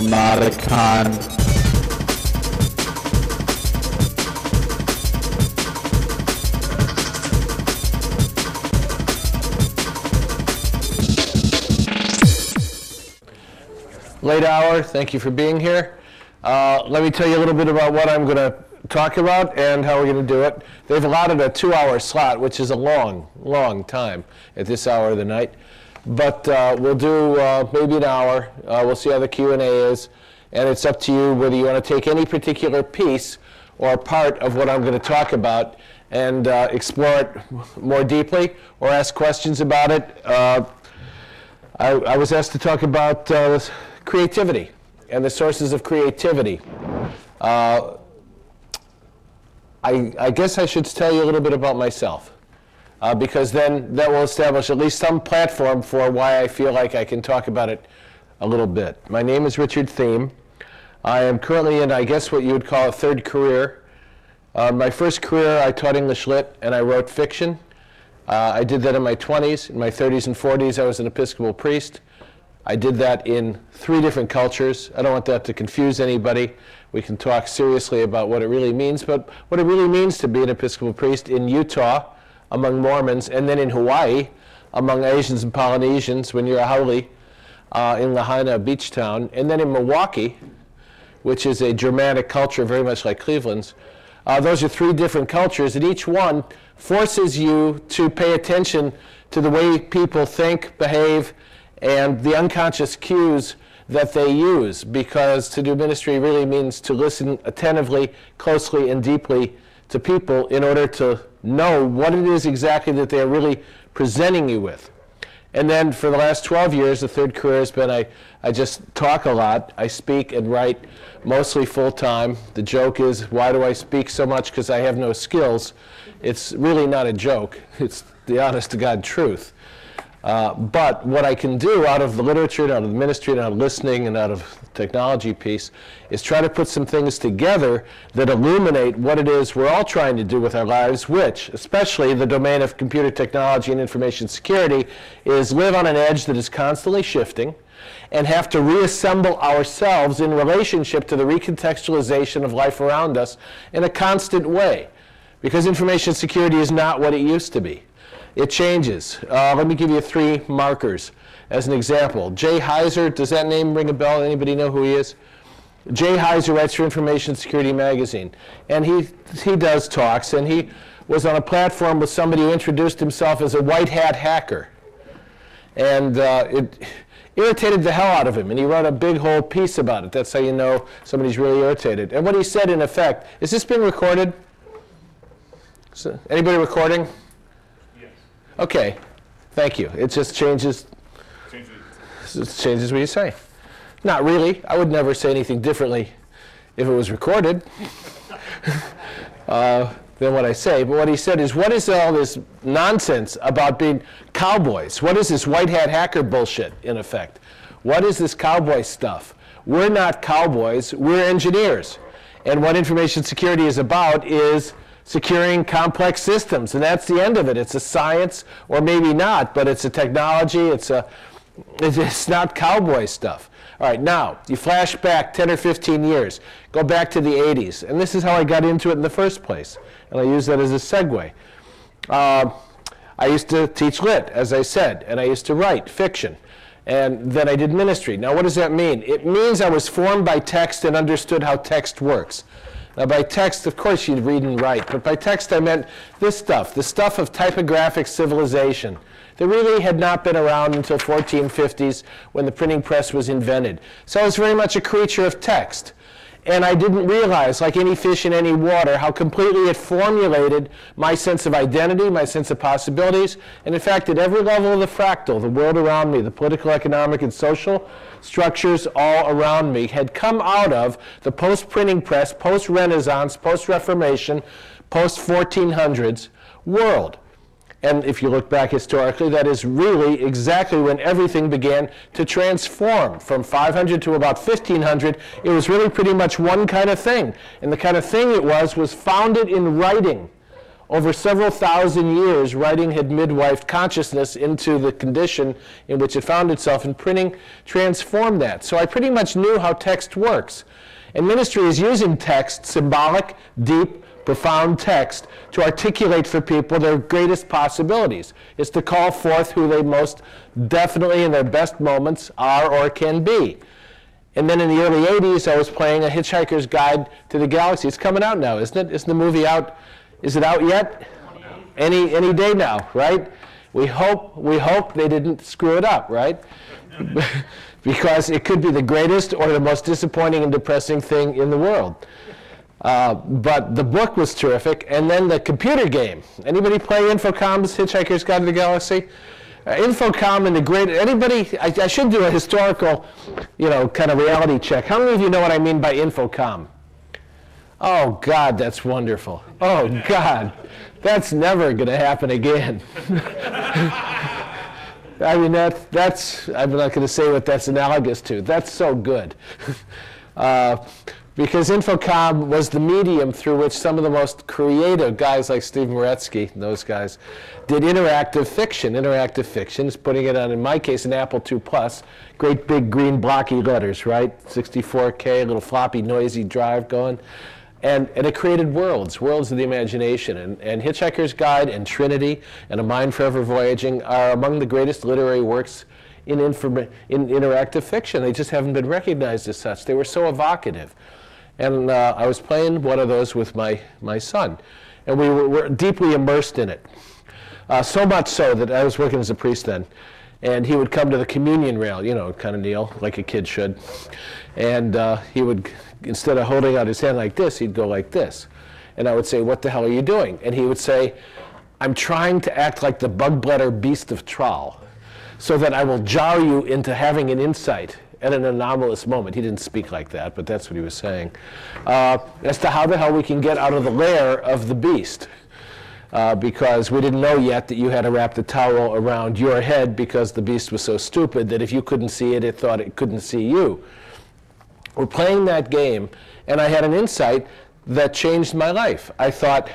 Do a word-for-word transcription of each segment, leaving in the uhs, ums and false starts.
Modicon. Late hour, thank you for being here. Uh, let me tell you a little bit about what I'm going to talk about and how we're going to do it. They've allotted a two-hour slot, which is a long, long time at this hour of the night. But uh, we'll do uh, maybe an hour. Uh, we'll see how the Q and A is. And it's up to you whether you want to take any particular piece or part of what I'm going to talk about and uh, explore it more deeply or ask questions about it. Uh, I, I was asked to talk about uh, creativity and the sources of creativity. Uh, I, I guess I should tell you a little bit about myself, uh, because then that will establish at least some platform for why I feel like I can talk about it a little bit. My name is Richard Thiem. I am currently in, I guess, what you would call a third career. Uh, my first career, I taught English Lit, and I wrote fiction. Uh, I did that in my twenties. In my thirties and forties, I was an Episcopal priest. I did that in three different cultures. I don't want that to confuse anybody. We can talk seriously about what it really means, but what it really means to be an Episcopal priest in Utah among Mormons, and then in Hawaii among Asians and Polynesians when you're a haole uh, in Lahaina beach town, and then in Milwaukee, which is a Germanic culture very much like Cleveland's. Uh, those are three different cultures, and each one forces you to pay attention to the way people think, behave, and the unconscious cues that they use, because to do ministry really means to listen attentively, closely, and deeply to people in order to know what it is exactly that they're really presenting you with. And then for the last twelve years, the third career has been I, I just talk a lot. I speak and write mostly full-time. The joke is, why do I speak so much? Because I have no skills. It's really not a joke. It's the honest-to-God truth. Uh, but what I can do out of the literature, and out of the ministry, and out of listening, and out of the technology piece, is try to put some things together that illuminate what it is we're all trying to do with our lives, which, especially the domain of computer technology and information security, is live on an edge that is constantly shifting and have to reassemble ourselves in relationship to the recontextualization of life around us in a constant way. Because information security is not what it used to be. It changes. Uh, let me give you three markers as an example. Jay Heiser, does that name ring a bell? Anybody know who he is? Jay Heiser writes for Information Security Magazine, and he, he does talks, and he was on a platform with somebody who introduced himself as a white hat hacker. And uh, it irritated the hell out of him, and he wrote a big whole piece about it. That's how you know somebody's really irritated. And what he said, in effect, is this being recorded? So, anybody recording? Okay, thank you. It just changes, it changes what you say. Not really. I would never say anything differently if it was recorded uh, than what I say. But what he said is, what is all this nonsense about being cowboys? What is this white hat hacker bullshit, in effect? What is this cowboy stuff? We're not cowboys. We're engineers. And what information security is about is securing complex systems, and that's the end of it. It's a science, or maybe not, but it's a technology. It's a, it's not cowboy stuff. All right, now you flash back ten or fifteen years, go back to the eighties, and this is how I got into it in the first place, and I use that as a segue. Uh, I used to teach lit, as I said, and I used to write fiction, and then I did ministry. Now, what does that mean? It means I was formed by text and understood how text works. Now, by text, of course, you'd read and write, but by text I meant this stuff, the stuff of typographic civilization that really had not been around until fourteen fifties when the printing press was invented. So I was very much a creature of text. And I didn't realize, like any fish in any water, how completely it formulated my sense of identity, my sense of possibilities, and in fact, at every level of the fractal, the world around me, the political, economic, and social structures all around me had come out of the post-printing press, post-Renaissance, post-Reformation, post-fourteen hundreds world. And if you look back historically, that is really exactly when everything began to transform. From five hundred to about fifteen hundred, it was really pretty much one kind of thing. And the kind of thing it was was founded in writing. Over several thousand years, writing had midwifed consciousness into the condition in which it found itself, and printing transformed that. So I pretty much knew how text works. And ministry is using text, symbolic, deep, profound text, to articulate for people their greatest possibilities. It's to call forth who they most definitely in their best moments are or can be. And then in the early eighties, I was playing A Hitchhiker's Guide to the Galaxy. It's coming out now, isn't it? Isn't the movie out? Is it out yet? Any any day now, right? We hope we hope they didn't screw it up, right? Because it could be the greatest or the most disappointing and depressing thing in the world. Uh, but the book was terrific, and then the computer game. Anybody play Infocom's Hitchhiker's Guide to the Galaxy? Uh, Infocom and the great, anybody, I, I should do a historical, you know, kind of reality check. How many of you know what I mean by Infocom? Oh, God, that's wonderful. Oh, God, that's never going to happen again. I mean, that, that's, I'm not going to say what that's analogous to. That's so good. uh, Because Infocom was the medium through which some of the most creative guys like Steve Meretzky, those guys, did interactive fiction. Interactive fiction is putting it on, in my case, an Apple two Plus, great big green blocky letters, right? sixty-four K, little floppy noisy drive going. And, and it created worlds, worlds of the imagination. And, and Hitchhiker's Guide and Trinity and A Mind Forever Voyaging are among the greatest literary works in, informa- in interactive fiction. They just haven't been recognized as such. They were so evocative. And uh, I was playing one of those with my, my son. And we were, were deeply immersed in it. Uh, so much so that I was working as a priest then. And he would come to the communion rail, you know, kind of kneel, like a kid should. And uh, he would, instead of holding out his hand like this, he'd go like this. And I would say, "What the hell are you doing?" And he would say, "I'm trying to act like the bug-bladder beast of Troll, so that I will jar you into having an insight at an anomalous moment." He didn't speak like that, but that's what he was saying. Uh, as to how the hell we can get out of the lair of the beast. Uh, because we didn't know yet that you had to wrap the towel around your head because the beast was so stupid that if you couldn't see it, it thought it couldn't see you. We're playing that game, and I had an insight that changed my life. I thought,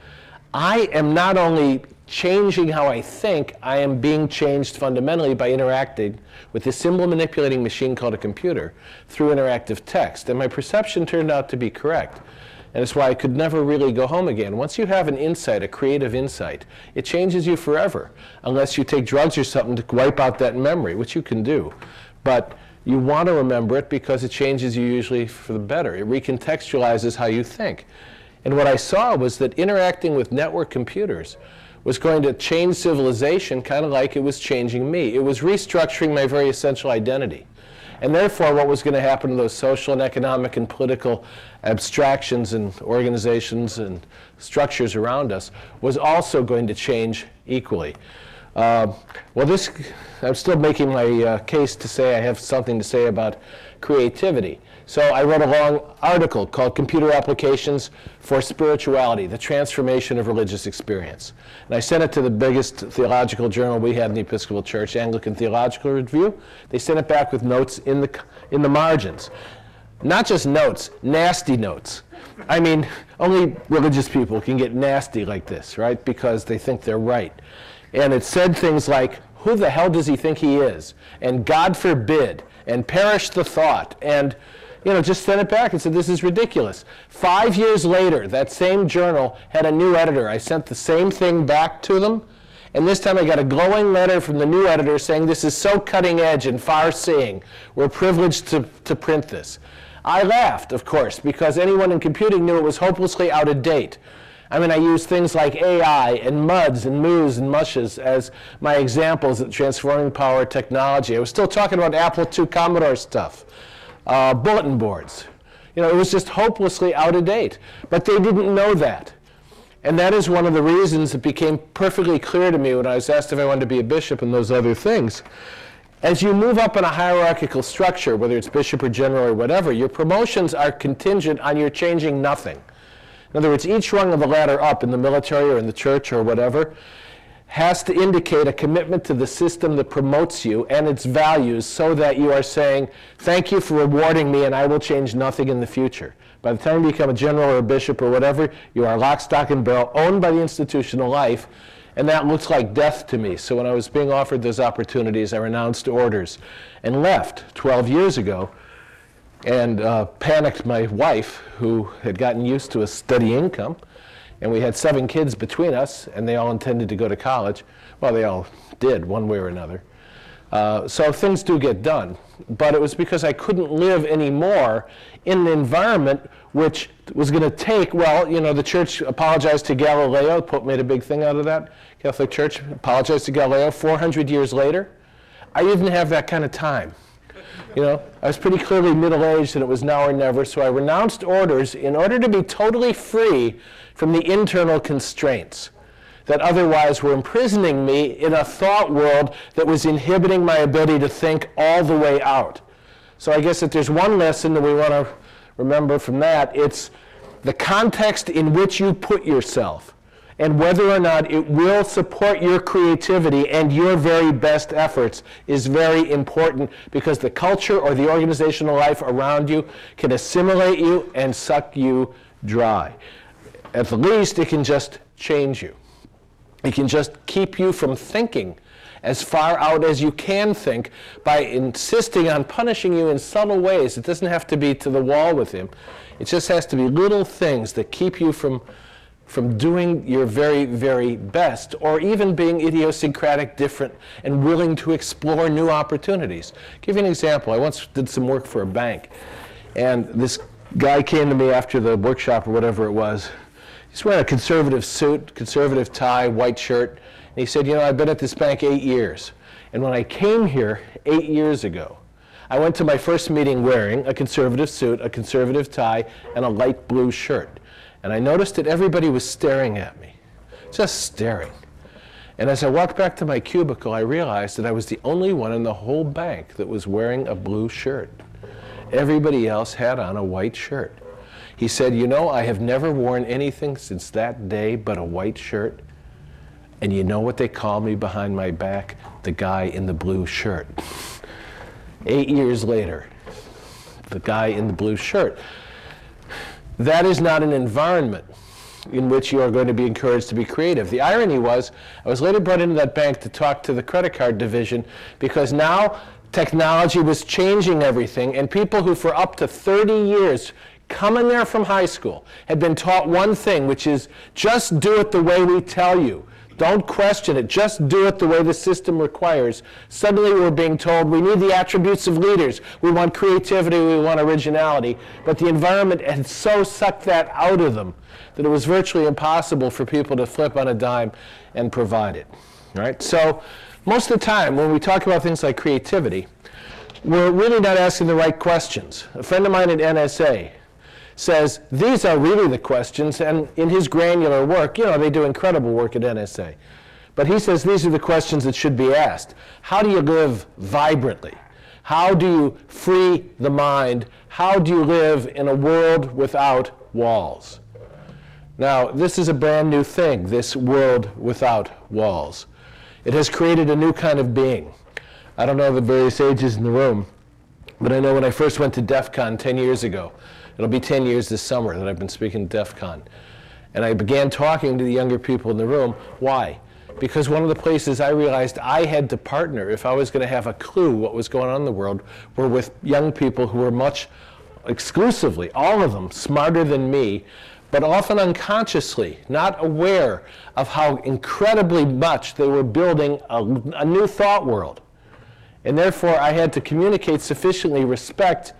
I am not only changing how I think, I am being changed fundamentally by interacting with this symbol manipulating machine called a computer through interactive text. And my perception turned out to be correct. And it's why I could never really go home again. Once you have an insight, a creative insight, it changes you forever, unless you take drugs or something to wipe out that memory, which you can do. But you want to remember it because it changes you usually for the better. It recontextualizes how you think. And what I saw was that interacting with network computers was going to change civilization kind of like it was changing me. It was restructuring my very essential identity. And therefore, what was going to happen to those social and economic and political abstractions and organizations and structures around us was also going to change equally. Uh, well, this, I'm still making my uh, case to say I have something to say about creativity. So I wrote a long article called Computer Applications for Spirituality, the Transformation of Religious Experience. And I sent it to the biggest theological journal we had in the Episcopal Church, Anglican Theological Review. They sent it back with notes in the, in the margins. Not just notes, nasty notes. I mean, only religious people can get nasty like this, right? Because they think they're right. And it said things like, "Who the hell does he think he is?" And "God forbid," and "perish the thought," and you know, just sent it back and said, "This is ridiculous." Five years later, that same journal had a new editor. I sent the same thing back to them, and this time I got a glowing letter from the new editor saying, "This is so cutting edge and far-seeing. We're privileged to, to print this." I laughed, of course, because anyone in computing knew it was hopelessly out of date. I mean, I used things like A I and MUDs and moos and mushes as my examples of transforming power technology. I was still talking about Apple two Commodore stuff. Uh, bulletin boards. You know, it was just hopelessly out of date. But they didn't know that. And that is one of the reasons it became perfectly clear to me when I was asked if I wanted to be a bishop and those other things. As you move up in a hierarchical structure, whether it's bishop or general or whatever, your promotions are contingent on your changing nothing. In other words, each rung of the ladder up in the military or in the church or whatever has to indicate a commitment to the system that promotes you and its values, so that you are saying, thank you for rewarding me and I will change nothing in the future. By the time you become a general or a bishop or whatever, you are lock, stock, and barrel, owned by the institutional life, and that looks like death to me. So when I was being offered those opportunities, I renounced orders and left twelve years ago, and uh, panicked my wife, who had gotten used to a steady income. And we had seven kids between us, and they all intended to go to college. Well, they all did, one way or another. Uh, so things do get done. But it was because I couldn't live anymore in an environment which was going to take, well, you know, the church apologized to Galileo. Pope made a big thing out of that. Catholic Church apologized to Galileo. four hundred years later, I didn't have that kind of time. You know, I was pretty clearly middle-aged, and it was now or never, so I renounced orders in order to be totally free from the internal constraints that otherwise were imprisoning me in a thought world that was inhibiting my ability to think all the way out. So I guess if there's one lesson that we want to remember from that, it's the context in which you put yourself, and whether or not it will support your creativity and your very best efforts is very important, because the culture or the organizational life around you can assimilate you and suck you dry. At the least, it can just change you. It can just keep you from thinking as far out as you can think by insisting on punishing you in subtle ways. It doesn't have to be to the wall with him. It just has to be little things that keep you from from doing your very, very best, or even being idiosyncratic, different, and willing to explore new opportunities. I'll give you an example. I once did some work for a bank, and this guy came to me after the workshop or whatever it was. He's wearing a conservative suit, conservative tie, white shirt, and he said, you know, I've been at this bank eight years, and when I came here eight years ago, I went to my first meeting wearing a conservative suit, a conservative tie, and a light blue shirt. And I noticed that everybody was staring at me, just staring. And as I walked back to my cubicle, I realized that I was the only one in the whole bank that was wearing a blue shirt. Everybody else had on a white shirt. He said, you know, I have never worn anything since that day but a white shirt. And you know what they call me behind my back? The guy in the blue shirt. Eight years later, the guy in the blue shirt. That is not an environment in which you are going to be encouraged to be creative. The irony was, I was later brought into that bank to talk to the credit card division, because now technology was changing everything, and people who for up to thirty years, coming there from high school, had been taught one thing, which is just do it the way we tell you. Don't question it. Just do it the way the system requires. Suddenly we're being told we need the attributes of leaders. We want creativity. We want originality. But the environment had so sucked that out of them that it was virtually impossible for people to flip on a dime and provide it. Right? So most of the time when we talk about things like creativity, we're really not asking the right questions. A friend of mine at N S A says, these are really the questions, and in his granular work, you know, they do incredible work at N S A. But he says these are the questions that should be asked. How do you live vibrantly? How do you free the mind? How do you live in a world without walls? Now, this is a brand new thing, this world without walls. It has created a new kind of being. I don't know the various ages in the room, but I know when I first went to DEF CON ten years ago, it'll be ten years this summer that I've been speaking at DEF CON. And I began talking to the younger people in the room. Why? Because one of the places I realized I had to partner, if I was going to have a clue what was going on in the world, were with young people who were much, exclusively, all of them, smarter than me, but often unconsciously, not aware of how incredibly much they were building a, a new thought world. And therefore, I had to communicate sufficiently respect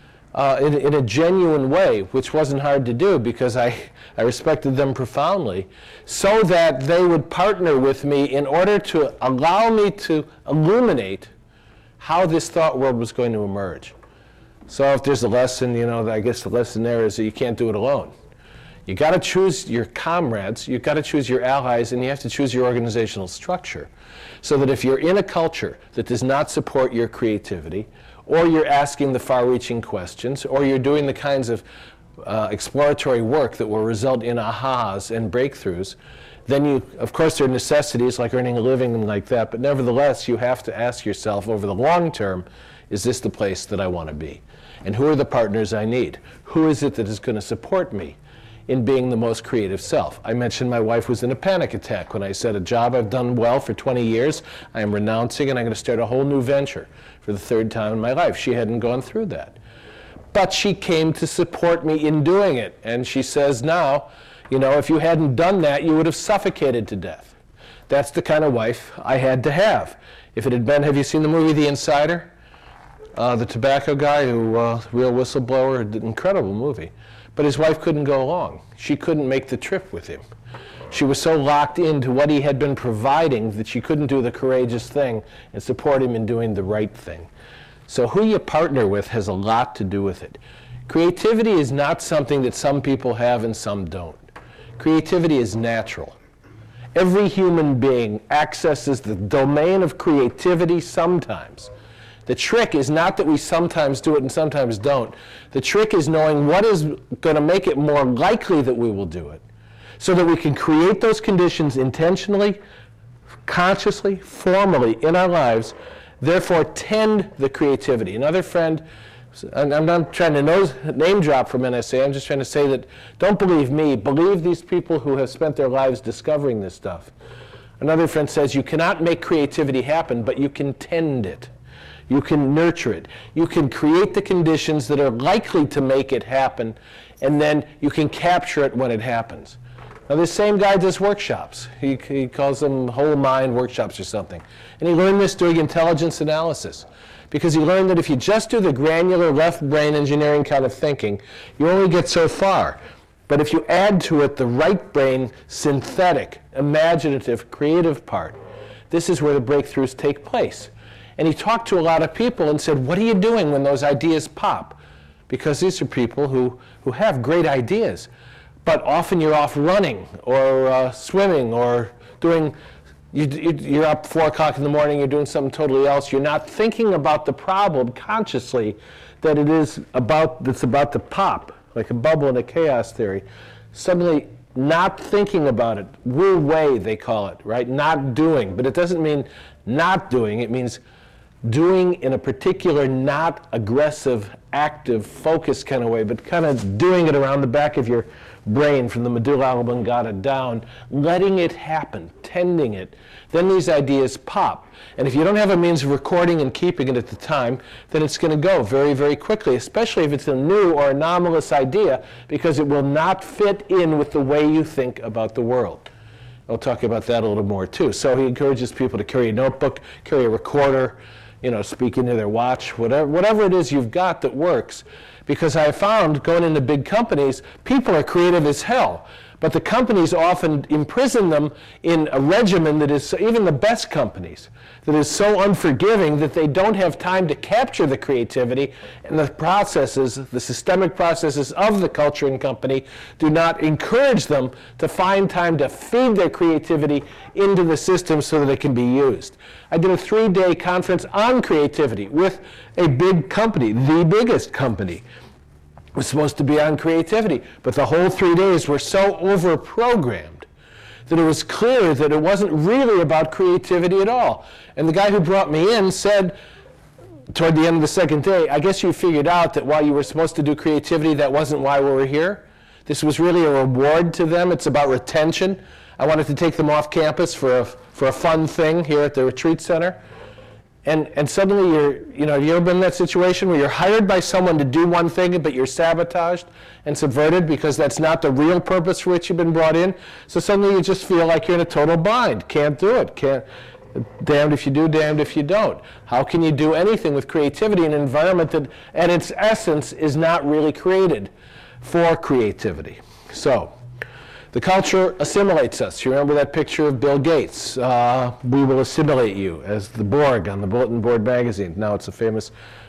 Uh, in, in a genuine way, which wasn't hard to do because I, I respected them profoundly, so that they would partner with me in order to allow me to illuminate how this thought world was going to emerge. So if there's a lesson, you know, I guess the lesson there is that you can't do it alone. You got to choose your comrades, you've got to choose your allies, and you have to choose your organizational structure. So that if you're in a culture that does not support your creativity, or you're asking the far-reaching questions, or you're doing the kinds of uh, exploratory work that will result in ahas and breakthroughs, then you, of course, there are necessities like earning a living and like that, but nevertheless, you have to ask yourself over the long term, is this the place that I want to be? And who are the partners I need? Who is it that is going to support me in being the most creative self? I mentioned my wife was in a panic attack when I said, a job I've done well for twenty years, I am renouncing and I'm going to start a whole new venture for the third time in my life. She hadn't gone through that. But she came to support me in doing it. And she says now, you know, if you hadn't done that, you would have suffocated to death. That's the kind of wife I had to have. If it had been, have you seen the movie The Insider? Uh, the tobacco guy who, uh, real whistleblower, an incredible movie. But his wife couldn't go along. She couldn't make the trip with him. She was so locked into what he had been providing that she couldn't do the courageous thing and support him in doing the right thing. So who you partner with has a lot to do with it. Creativity is not something that some people have and some don't. Creativity is natural. Every human being accesses the domain of creativity sometimes. The trick is not that we sometimes do it and sometimes don't. The trick is knowing what is going to make it more likely that we will do it, so that we can create those conditions intentionally, consciously, formally in our lives, therefore tend the creativity. Another friend, and I'm not trying to nose, name drop from N S A, I'm just trying to say that don't believe me, believe these people who have spent their lives discovering this stuff. Another friend says you cannot make creativity happen, but you can tend it. You can nurture it. You can create the conditions that are likely to make it happen, and then you can capture it when it happens. Now, this same guy does workshops. He, he calls them whole mind workshops or something. And he learned this doing intelligence analysis, because he learned that if you just do the granular left brain engineering kind of thinking, you only get so far. But if you add to it the right brain, synthetic, imaginative, creative part, this is where the breakthroughs take place. And he talked to a lot of people and said, what are you doing when those ideas pop? Because these are people who, who have great ideas. But often you're off running or uh, swimming or doing, you, you, you're up four o'clock in the morning, you're doing something totally else. You're not thinking about the problem consciously that it is about, that's about to pop, like a bubble in a chaos theory. Suddenly not thinking about it, wu wei they call it, right? Not doing, but it doesn't mean not doing, it means doing in a particular, not aggressive, active, focused kind of way, but kind of doing it around the back of your brain from the medulla oblongata down, letting it happen, tending it. Then these ideas pop. And if you don't have a means of recording and keeping it at the time, then it's going to go very, very quickly, especially if it's a new or anomalous idea, because it will not fit in with the way you think about the world. I'll talk about that a little more too. So he encourages people to carry a notebook, carry a recorder, you know, speak into their watch, whatever, whatever it is you've got that works. Because I found going into big companies, people are creative as hell. But the companies often imprison them in a regimen that is, even the best companies, that is so unforgiving that they don't have time to capture the creativity, and the processes, the systemic processes of the culture and company do not encourage them to find time to feed their creativity into the system so that it can be used. I did a three-day conference on creativity with a big company, the biggest company. Was supposed to be on creativity, but the whole three days were so over-programmed that it was clear that it wasn't really about creativity at all. And the guy who brought me in said, toward the end of the second day, I guess you figured out that while you were supposed to do creativity, that wasn't why we were here. This was really a reward to them. It's about retention. I wanted to take them off campus for a, for a fun thing here at the retreat center. And, and suddenly you're, you know, have you ever been in that situation where you're hired by someone to do one thing, but you're sabotaged and subverted because that's not the real purpose for which you've been brought in? So suddenly you just feel like you're in a total bind. Can't do it. Can't, damned if you do, damned if you don't. How can you do anything with creativity in an environment that, at its essence, is not really created for creativity? So, the culture assimilates us. You remember that picture of Bill Gates? Uh, we will assimilate you, as the Borg on the Bulletin Board magazine. Now it's a famous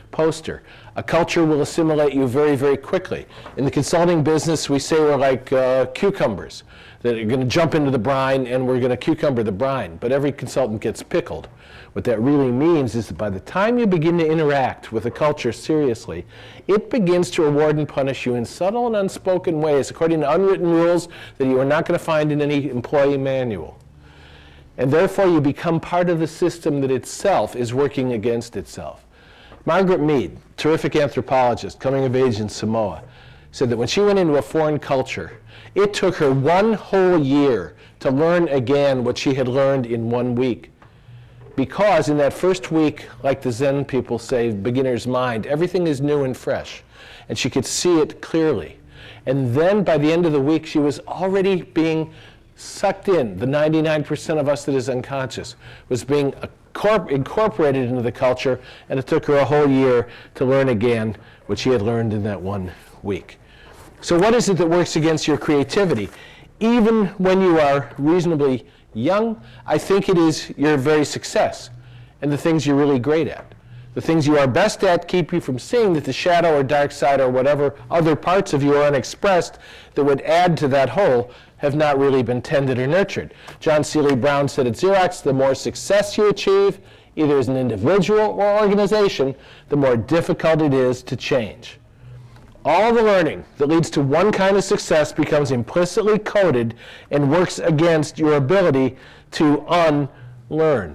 poster. A culture will assimilate you very, very quickly. In the consulting business, we say we're like uh, cucumbers, that are going to jump into the brine and we're going to cucumber the brine, but every consultant gets pickled. What that really means is that by the time you begin to interact with a culture seriously, it begins to reward and punish you in subtle and unspoken ways, according to unwritten rules that you are not going to find in any employee manual. And therefore, you become part of the system that itself is working against itself. Margaret Mead, terrific anthropologist, coming of age in Samoa, said that when she went into a foreign culture, it took her one whole year to learn again what she had learned in one week. Because in that first week, like the Zen people say, beginner's mind, everything is new and fresh. And she could see it clearly. And then by the end of the week, she was already being sucked in. The ninety-nine percent of us that is unconscious was being incorporated into the culture, and it took her a whole year to learn again what she had learned in that one week. So what is it that works against your creativity? Even when you are reasonably young, I think it is your very success and the things you're really great at. The things you are best at keep you from seeing that the shadow or dark side or whatever other parts of you are unexpressed that would add to that whole have not really been tended or nurtured. John Seely Brown said at Xerox, the more success you achieve, either as an individual or organization, the more difficult it is to change. All the learning that leads to one kind of success becomes implicitly coded and works against your ability to unlearn.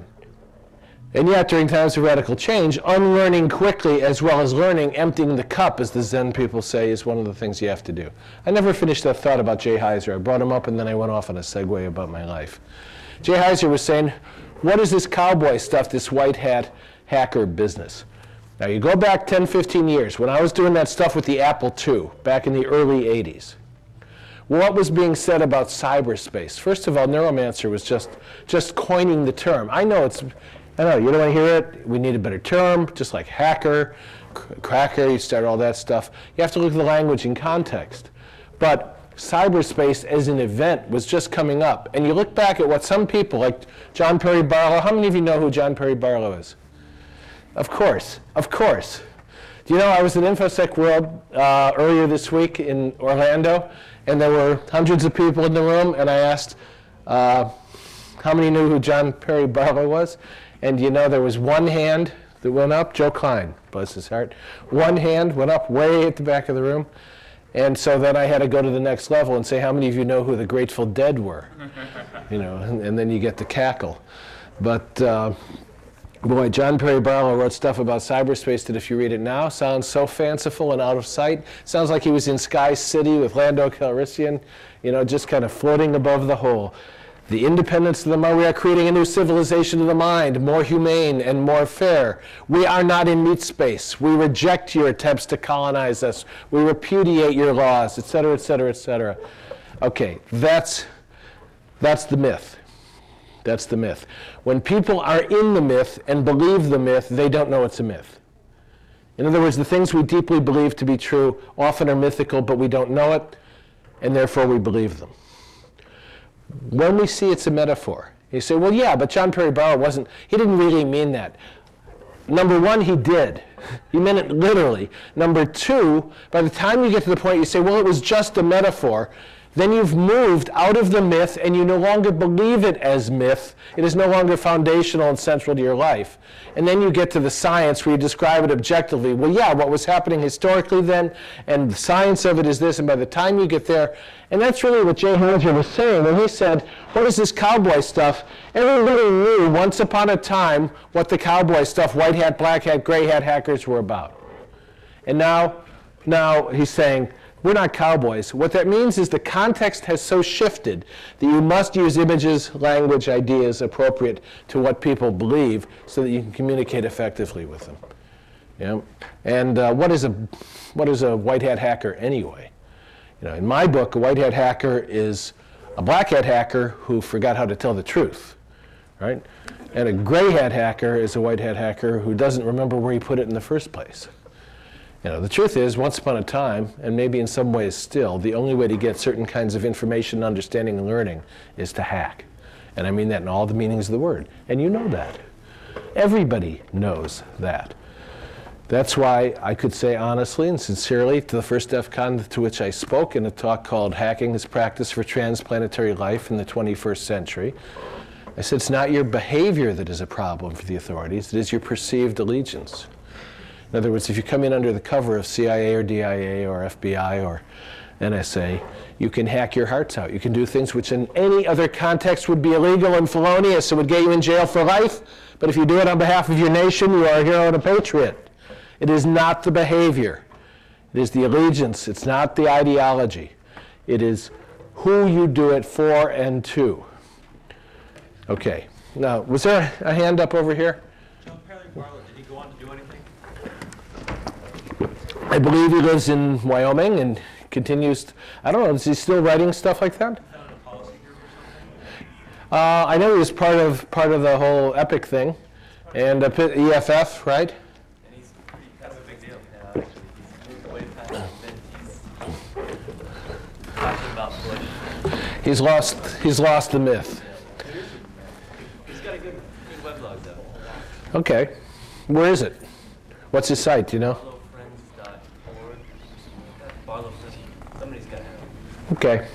And yet, during times of radical change, unlearning quickly as well as learning, emptying the cup, as the Zen people say, is one of the things you have to do. I never finished that thought about Jay Heiser. I brought him up and then I went off on a segue about my life. Jay Heiser was saying, what is this cowboy stuff, this white hat hacker business? Now, you go back ten, fifteen years, when I was doing that stuff with the Apple two, back in the early eighties. What was being said about cyberspace? First of all, Neuromancer was just, just coining the term. I know it's, I know, you don't want to hear it. We need a better term, just like hacker, cracker, you start all that stuff. You have to look at the language in context. But cyberspace as an event was just coming up. And you look back at what some people, like John Perry Barlow, how many of you know who John Perry Barlow is? Of course, of course. Do you know I was at InfoSec World uh, earlier this week in Orlando, and there were hundreds of people in the room, and I asked uh, how many knew who John Perry Barlow was? And you know there was one hand that went up, Joe Klein, bless his heart. One hand went up way at the back of the room, and so then I had to go to the next level and say, how many of you know who the Grateful Dead were? You know, and, and then you get the cackle. But uh, boy, John Perry Barlow wrote stuff about cyberspace that if you read it now, sounds so fanciful and out of sight. Sounds like he was in Sky City with Lando Calrissian, you know, just kind of floating above the whole. The independence of the mind, we are creating a new civilization of the mind, more humane and more fair. We are not in meat space. We reject your attempts to colonize us. We repudiate your laws, et cetera, et cetera, et cetera. Okay, that's, that's the myth. That's the myth. When people are in the myth and believe the myth, they don't know it's a myth. In other words, the things we deeply believe to be true often are mythical, but we don't know it, and therefore we believe them. When we see it's a metaphor, you say, well, yeah, but John Perry Barlow wasn't, he didn't really mean that. Number one, he did. He meant it literally. Number two, by the time you get to the point you say, well, it was just a metaphor, then you've moved out of the myth and you no longer believe it as myth. It is no longer foundational and central to your life. And then you get to the science where you describe it objectively. Well, yeah, what was happening historically then, and the science of it is this, and by the time you get there, and that's really what Jay Heiser was saying when he said, what is this cowboy stuff? Everybody knew once upon a time what the cowboy stuff, white hat, black hat, gray hat hackers were about. And now, now he's saying, we're not cowboys. What that means is the context has so shifted that you must use images, language, ideas appropriate to what people believe so that you can communicate effectively with them. You know? And uh, what is a what is a white hat hacker anyway? You know, in my book, a white hat hacker is a black hat hacker who forgot how to tell the truth, right? And a gray hat hacker is a white hat hacker who doesn't remember where he put it in the first place. You know, the truth is, once upon a time, and maybe in some ways still, the only way to get certain kinds of information, understanding, and learning is to hack. And I mean that in all the meanings of the word. And you know that. Everybody knows that. That's why I could say honestly and sincerely to the first DEF CON to which I spoke in a talk called Hacking as Practice for Transplanetary Life in the twenty-first Century. I said it's not your behavior that is a problem for the authorities, it is your perceived allegiance. In other words, if you come in under the cover of C I A or D I A or F B I or N S A, you can hack your hearts out. You can do things which in any other context would be illegal and felonious and would get you in jail for life. But if you do it on behalf of your nation, you are a hero and a patriot. It is not the behavior. It is the allegiance. It's not the ideology. It is who you do it for and to. Okay. Now, was there a hand up over here? John Perry Barlow, did he go on to do anything? I believe he lives in Wyoming and continues. I don't know. Is he still writing stuff like that? Found a policy group or something? Uh, I know he was part of part of the whole EPIC thing, and uh, E F F, right? And he's pretty, that's a big deal. Yeah, actually, he's moved away past it. He's talking about Bush. He's lost. He's lost the myth. He's got a good, good weblog though. Okay, where is it? What's his site? Do you know? barlow friends dot org. Barlow Friends. Somebody's got it. Okay.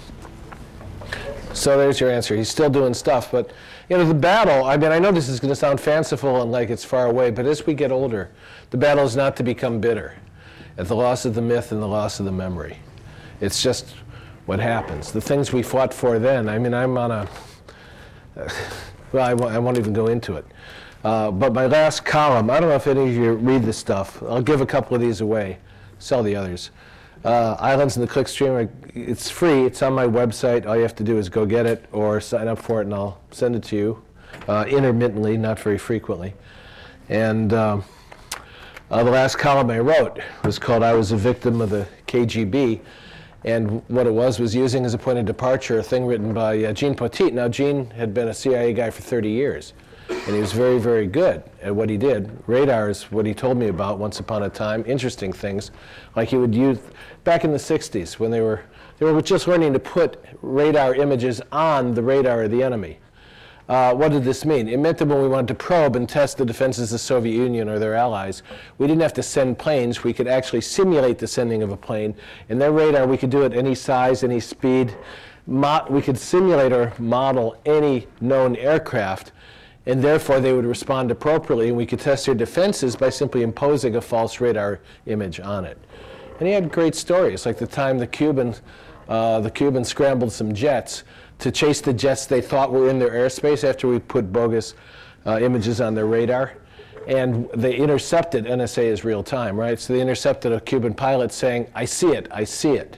So there's your answer. He's still doing stuff, but you know the battle. I mean, I know this is going to sound fanciful and like it's far away, but as we get older, the battle is not to become bitter at the loss of the myth and the loss of the memory. It's just what happens. The things we fought for then. I mean, I'm on a. Uh, well, I won't, I won't even go into it. Uh, but my last column. I don't know if any of you read this stuff. I'll give a couple of these away. Sell the others. Uh, Islands in the Clickstream, it's free. It's on my website. All you have to do is go get it or sign up for it, and I'll send it to you uh, intermittently, not very frequently. And um, uh, the last column I wrote was called "I Was a Victim of the K G B," and what it was was using as a point of departure a thing written by uh, Gene Poteet. Now, Gene had been a C I A guy for thirty years, and he was very, very good at what he did. Radar is what he told me about once upon a time. Interesting things, like he would use back in the sixties when they were they were just learning to put radar images on the radar of the enemy. Uh, what did this mean? It meant that when we wanted to probe and test the defenses of the Soviet Union or their allies, we didn't have to send planes. We could actually simulate the sending of a plane. In their radar, we could do it any size, any speed. Mo- we could simulate or model any known aircraft, and therefore they would respond appropriately, and we could test their defenses by simply imposing a false radar image on it. And he had great stories, like the time the Cubans, uh, the Cubans scrambled some jets to chase the jets they thought were in their airspace after we put bogus uh, images on their radar. And they intercepted, N S A is real time, right? So they intercepted a Cuban pilot saying, "I see it, I see it."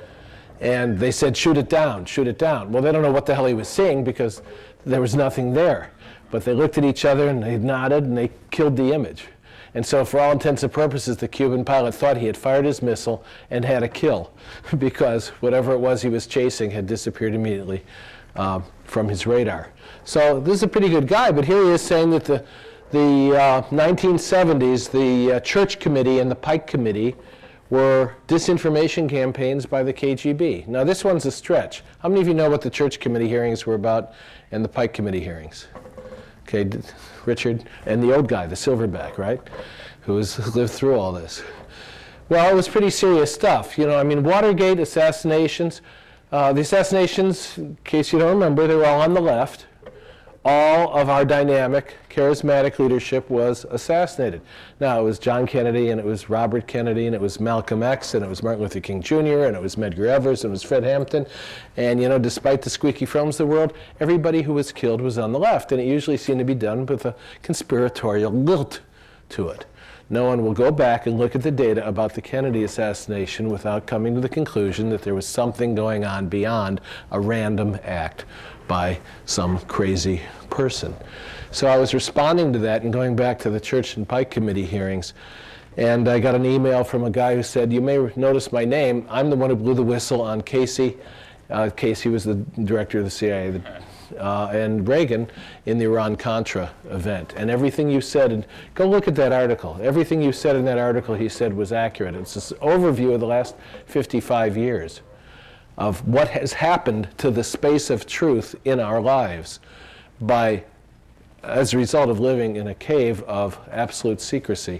And they said, "Shoot it down, shoot it down." Well, they don't know what the hell he was seeing because there was nothing there. But they looked at each other and they nodded and they killed the image. And so for all intents and purposes, the Cuban pilot thought he had fired his missile and had a kill because whatever it was he was chasing had disappeared immediately uh, from his radar. So this is a pretty good guy, but here he is saying that the, the uh, nineteen seventies, the uh, Church Committee and the Pike Committee were disinformation campaigns by the K G B. Now this one's a stretch. How many of you know what the Church Committee hearings were about and the Pike Committee hearings? Okay, Richard, and the old guy, the silverback, right, who has lived through all this. Well, it was pretty serious stuff. You know, I mean, Watergate, assassinations. Uh, the assassinations, in case you don't remember, they were all on the left. All of our dynamic, charismatic leadership was assassinated. Now, it was John Kennedy, and it was Robert Kennedy, and it was Malcolm X, and it was Martin Luther King Junior, and it was Medgar Evers, and it was Fred Hampton. And, you know, despite the squeaky films of the world, everybody who was killed was on the left, and it usually seemed to be done with a conspiratorial lilt to it. No one will go back and look at the data about the Kennedy assassination without coming to the conclusion that there was something going on beyond a random act by some crazy person. So I was responding to that and going back to the Church and Pike Committee hearings, and I got an email from a guy who said, "You may notice my name. I'm the one who blew the whistle on Casey." Uh, Casey was the director of the C I A, the, uh, and Reagan in the Iran-Contra event. And everything you said, and go look at that article. Everything you said in that article, he said, was accurate. It's this overview of the last fifty-five years of what has happened to the space of truth in our lives by, as a result of living in a cave of absolute secrecy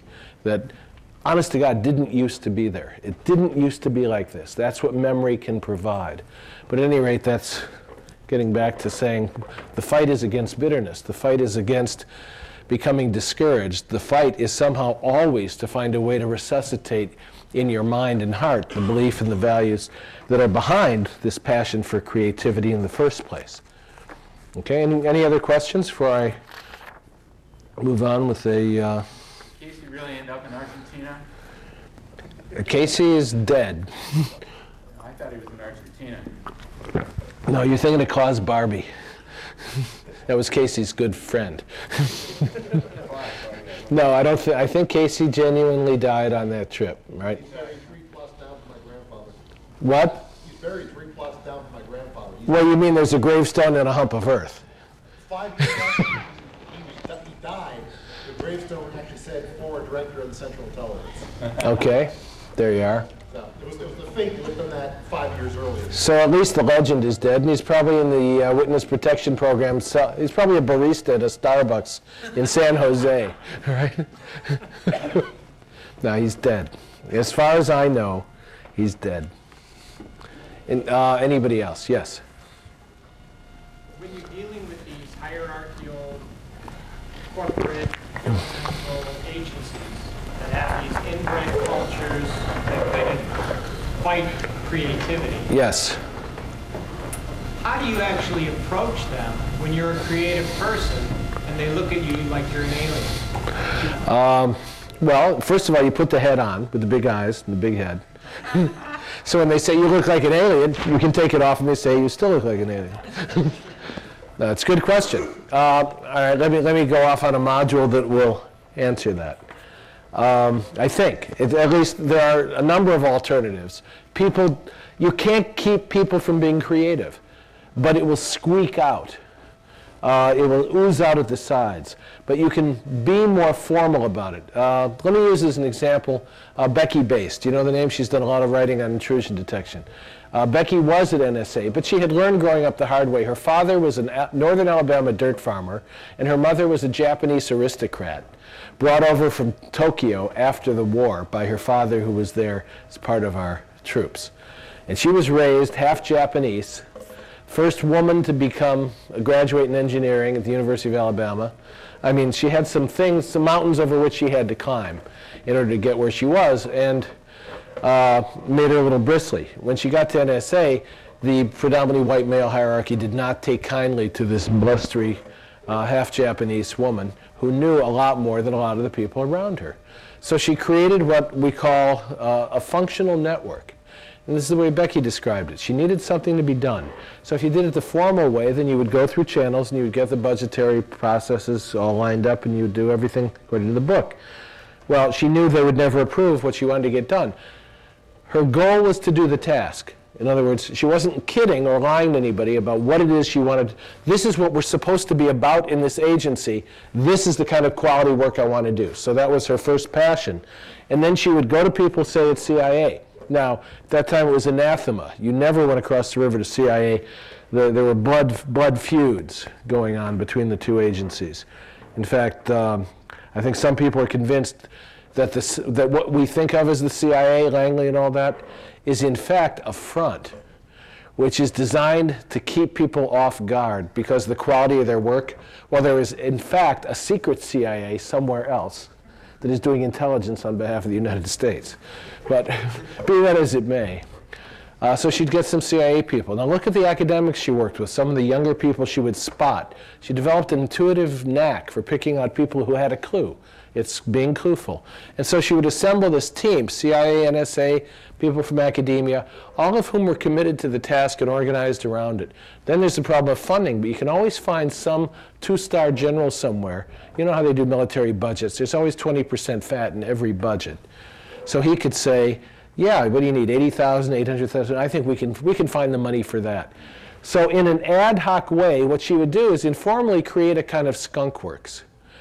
that, honest to God, didn't used to be there. It didn't used to be like this. That's what memory can provide. But at any rate, that's getting back to saying the fight is against bitterness. The fight is against becoming discouraged. The fight is somehow always to find a way to resuscitate in your mind and heart the belief in the values that are behind this passion for creativity in the first place. Okay, any, any other questions before I move on with a... Uh, Casey really end up in Argentina? Casey is dead. I thought he was in Argentina. No, you're thinking of Klaus Barbie. That was Casey's good friend. No, I don't. Th I think Casey genuinely died on that trip, right? He's buried three plus down from my grandfather. What? He's buried three plus down from my grandfather. He's Well, you mean there's a gravestone and a hump of earth? five years after he, was, he died, the gravestone actually said former director of the Central Intelligence. Okay, there you are. So it was, it was the fate he lived on that five years earlier. So at least the legend is dead, and he's probably in the uh, witness protection program. So he's probably a barista at a Starbucks in San Jose, right? No, he's dead. As far as I know, he's dead. And, uh, anybody else? Yes. When you're dealing with these hierarchical corporate governmental agencies that have these inbred cultures that kind of fight creativity, Yes. how do you actually approach them when you're a creative person and they look at you like you're an alien? Um, well, first of all, you put the head on with the big eyes and the big head. So when they say you look like an alien, you can take it off and they say you still look like an alien. That's a good question. Uh, all right, let me, let me go off on a module that will answer that. Um, I think, it, at least there are a number of alternatives. People, you can't keep people from being creative, but it will squeak out. Uh, it will ooze out at the sides, but you can be more formal about it. Uh, let me use as an example uh, Becky Bass. Do you know the name? She's done a lot of writing on intrusion detection. Uh, Becky was at N S A, but she had learned growing up the hard way. Her father was a northern Alabama dirt farmer, and her mother was a Japanese aristocrat, brought over from Tokyo after the war by her father, who was there as part of our troops. And she was raised half Japanese, first woman to become a graduate in engineering at the University of Alabama. I mean, she had some things, some mountains over which she had to climb in order to get where she was, and uh, made her a little bristly. When she got to N S A, the predominantly white male hierarchy did not take kindly to this blustery, uh, half-Japanese woman who knew a lot more than a lot of the people around her. So she created what we call uh, a functional network. And this is the way Becky described it. She needed something to be done. So if you did it the formal way, then you would go through channels and you would get the budgetary processes all lined up and you would do everything according to the book. Well, she knew they would never approve what she wanted to get done. Her goal was to do the task. In other words, she wasn't kidding or lying to anybody about what it is she wanted. This is what we're supposed to be about in this agency. This is the kind of quality work I want to do. So that was her first passion. And then she would go to people, say at C I A. Now, at that time it was anathema. You never went across the river to C I A. The, there were blood, blood feuds going on between the two agencies. In fact, um, I think some people are convinced that, this, that what we think of as the C I A, Langley and all that, is in fact a front, which is designed to keep people off guard because of the quality of their work, while there is in fact a secret C I A somewhere else that is doing intelligence on behalf of the United States. But be that as it may. Uh, so she'd get some C I A people. Now look at the academics she worked with, some of the younger people she would spot. She developed an intuitive knack for picking out people who had a clue. It's being clueful. And so she would assemble this team, C I A, N S A, people from academia, all of whom were committed to the task and organized around it. Then there's the problem of funding, but you can always find some two-star general somewhere. You know how they do military budgets. There's always twenty percent fat in every budget. So he could say, yeah, what do you need, eighty thousand, eight hundred thousand? I think we can, we can find the money for that. So in an ad hoc way, what she would do is informally create a kind of skunk works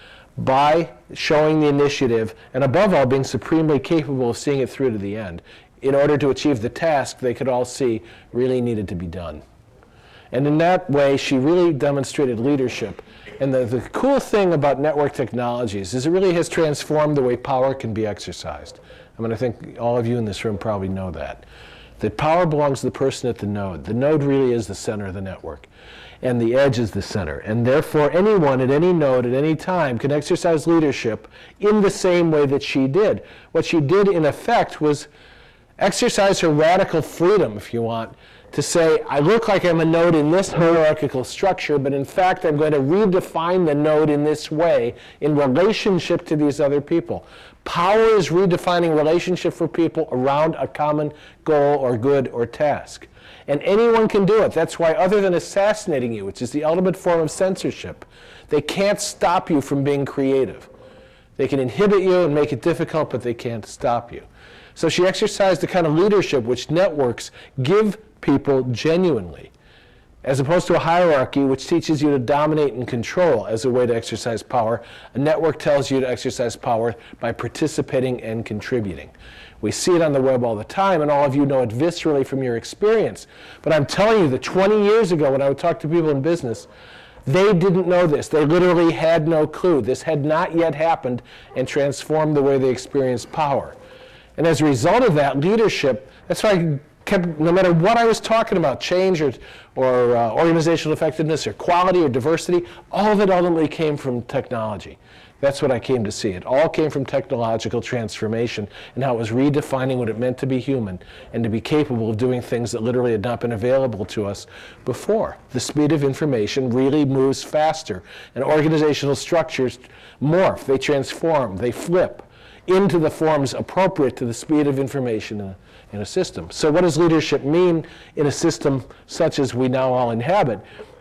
by showing the initiative, and above all, being supremely capable of seeing it through to the end, in order to achieve the task they could all see really needed to be done. And in that way, she really demonstrated leadership And the, the cool thing about network technologies is it really has transformed the way power can be exercised. I mean, I think all of you in this room probably know that. That power belongs to the person at the node. The node really is the center of the network. And the edge is the center. And therefore, anyone at any node at any time can exercise leadership in the same way that she did. What she did, in effect, was exercise her radical freedom, if you want, to say, I look like I'm a node in this hierarchical structure, but in fact, I'm going to redefine the node in this way in relationship to these other people. Power is redefining relationship for people around a common goal or good or task. And anyone can do it. That's why, other than assassinating you, which is the ultimate form of censorship, they can't stop you from being creative. They can inhibit you and make it difficult, but they can't stop you. So she exercised the kind of leadership which networks give people genuinely, as opposed to a hierarchy which teaches you to dominate and control as a way to exercise power. A network tells you to exercise power by participating and contributing. We see it on the web all the time, and all of you know it viscerally from your experience. But I'm telling you that twenty years ago, when I would talk to people in business, they didn't know this. They literally had no clue. This had not yet happened and transformed the way they experienced power. And as a result of that, leadership, that's why I kept, no matter what I was talking about, change or, or uh, organizational effectiveness or quality or diversity, all of it ultimately came from technology. That's what I came to see. It all came from technological transformation and how it was redefining what it meant to be human and to be capable of doing things that literally had not been available to us before. The speed of information really moves faster, and organizational structures morph, they transform, they flip into the forms appropriate to the speed of information in a, in a system. So what does leadership mean in a system such as we now all inhabit?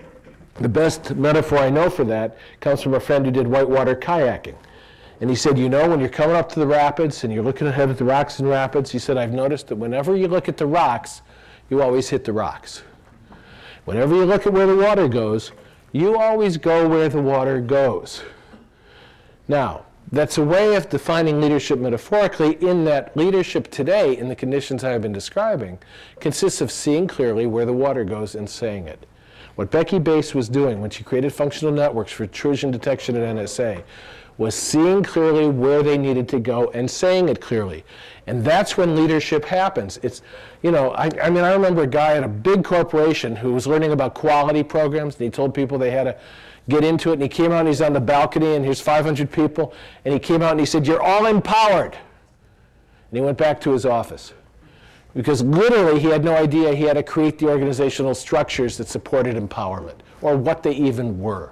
The best metaphor I know for that comes from a friend who did whitewater kayaking. And he said, you know, when you're coming up to the rapids and you're looking ahead at the rocks and rapids, he said, I've noticed that whenever you look at the rocks, you always hit the rocks. Whenever you look at where the water goes, you always go where the water goes. Now, that's a way of defining leadership metaphorically, in that leadership today, in the conditions I have been describing, consists of seeing clearly where the water goes and saying it. What Becky Bass was doing when she created functional networks for intrusion detection at N S A was seeing clearly where they needed to go and saying it clearly. And that's when leadership happens. It's, you know, I, I mean, I remember a guy at a big corporation who was learning about quality programs, and he told people they had to get into it, and he came out and he's on the balcony, and here's five hundred people, and he came out and he said, you're all empowered. And he went back to his office. Because literally he had no idea he had to create the organizational structures that supported empowerment, or what they even were.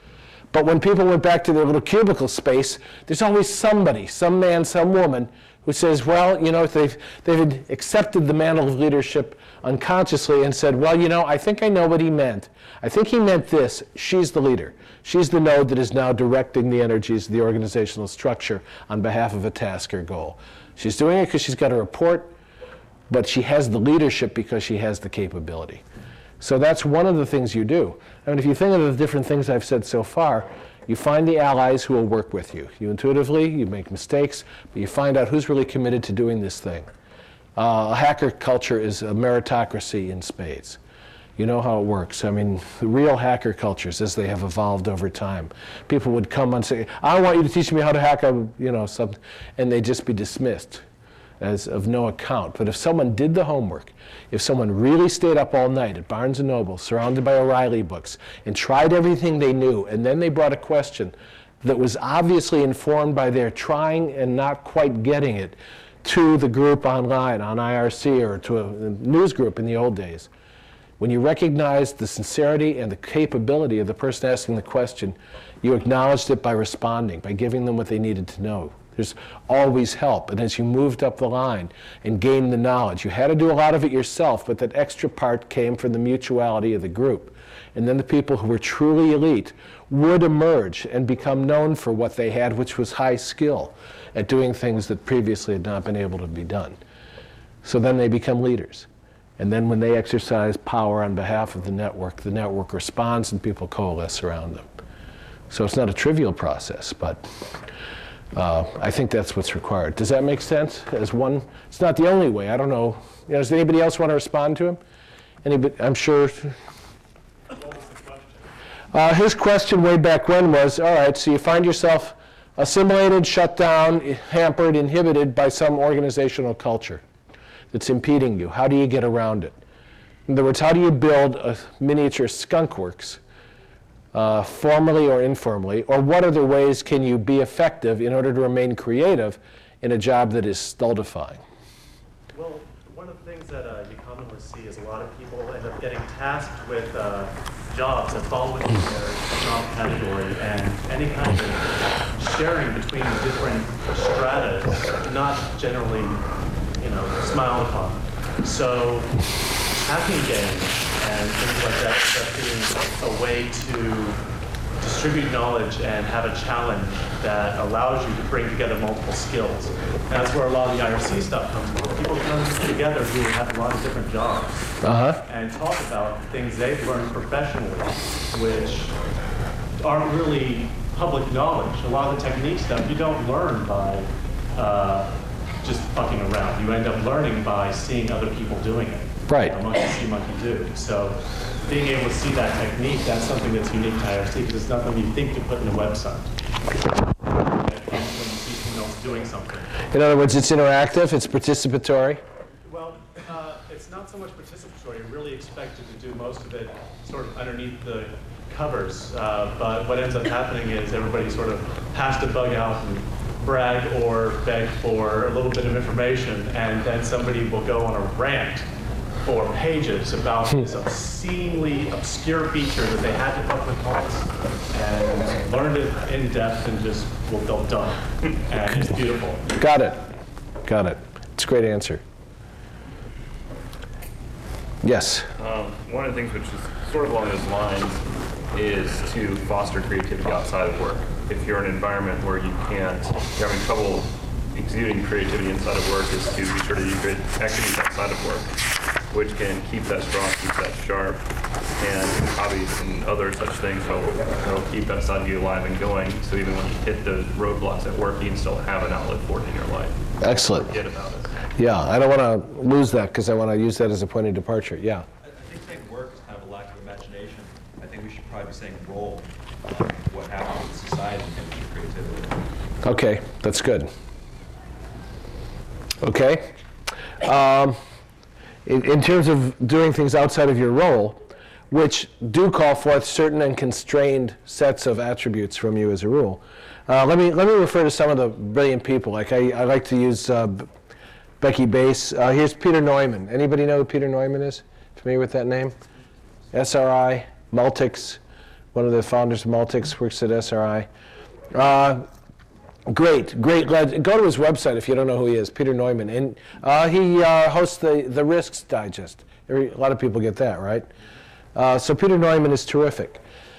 But when people went back to their little cubicle space, there's always somebody, some man, some woman, who says, well, you know, they've, they've accepted the mantle of leadership unconsciously and said, well, you know, I think I know what he meant. I think he meant this. She's the leader. She's the node that is now directing the energies of the organizational structure on behalf of a task or goal. She's doing it because she's got a report, but she has the leadership because she has the capability. So that's one of the things you do. I mean, if you think of the different things I've said so far, you find the allies who will work with you. You intuitively, you make mistakes, but you find out who's really committed to doing this thing. Uh, a hacker culture is a meritocracy in spades. You know how it works. I mean, the real hacker cultures, as they have evolved over time, people would come and say, I want you to teach me how to hack, a, you know, something, and they'd just be dismissed as of no account. But if someone did the homework, if someone really stayed up all night at Barnes and Noble, surrounded by O'Reilly books, and tried everything they knew, and then they brought a question that was obviously informed by their trying and not quite getting it to the group online, on I R C, or to a news group in the old days, when you recognized the sincerity and the capability of the person asking the question, you acknowledged it by responding, by giving them what they needed to know. There's always help. And as you moved up the line and gained the knowledge, you had to do a lot of it yourself, but that extra part came from the mutuality of the group. And then the people who were truly elite would emerge and become known for what they had, which was high skill at doing things that previously had not been able to be done. So then they become leaders. And then when they exercise power on behalf of the network, the network responds and people coalesce around them. So it's not a trivial process, but Uh, I think that's what's required. Does that make sense? As one, it's not the only way. I don't know. You know, does anybody else want to respond to him? Anybody? I'm sure. What was the question? Uh, his question way back when was, all right, so you find yourself assimilated, shut down, hampered, inhibited by some organizational culture that's impeding you. How do you get around it? In other words, how do you build a miniature skunkworks, uh, formally or informally, or what other ways can you be effective in order to remain creative in a job that is stultifying? Well, one of the things that uh, you commonly see is a lot of people end up getting tasked with uh, jobs that fall within their job category, and any kind of sharing between the different strata is not generally, you know, smiled upon. So hacking games and things like that end up being a way to distribute knowledge and have a challenge that allows you to bring together multiple skills. And that's where a lot of the I R C stuff comes from. People come together who have a lot of different jobs Uh-huh. and talk about things they've learned professionally, which aren't really public knowledge. A lot of the technique stuff you don't learn by uh, just fucking around. You end up learning by seeing other people doing it. Right. You know, monkey see, monkey do. So being able to see that technique, that's something that's unique to I R C, because it's not something you think to put in a website. It comes when you see someone else doing something. In other words, it's interactive, it's participatory. Well, uh, it's not so much participatory. You're really expected to do most of it sort of underneath the covers. Uh, but what ends up happening is everybody sort of has to bug out and brag or beg for a little bit of information, and then somebody will go on a rant for pages about this obscenely obscure feature that they had to fuck with once, and learned it in depth and just, well, they'll done. And it's beautiful. Got it. Got it. It's a great answer. Yes. Um, one of the things which is sort of along those lines is to foster creativity outside of work. If you're in an environment where you can't, you're having trouble exuding creativity inside of work, is to be sure to do great activities outside of work, which can keep that strong, keep that sharp, and hobbies and other such things will, will keep that side of you alive and going, so even when you hit those roadblocks at work, you can still have an outlet for it in your life. Excellent. Forget about it. Yeah, I don't want to lose that because I want to use that as a point of departure. Yeah. I I think saying work is kind of a lack of imagination. I think we should probably be saying role, um, what happens in society and your creativity. Okay, that's good. Okay. Um, in, in terms of doing things outside of your role, which do call forth certain and constrained sets of attributes from you as a rule. Uh, let me let me refer to some of the brilliant people. Like I, I like to use uh, Becky Bass. Uh, here's Peter Neumann. Anybody know who Peter Neumann is? Familiar with that name? S R I, Multics. One of the founders of Multics works at S R I. Uh, great, great. Led, go to his website if you don't know who he is, Peter Neumann. And uh, he uh, hosts the the Risks Digest. Every, a lot of people get that, right? Uh, so Peter Neumann is terrific.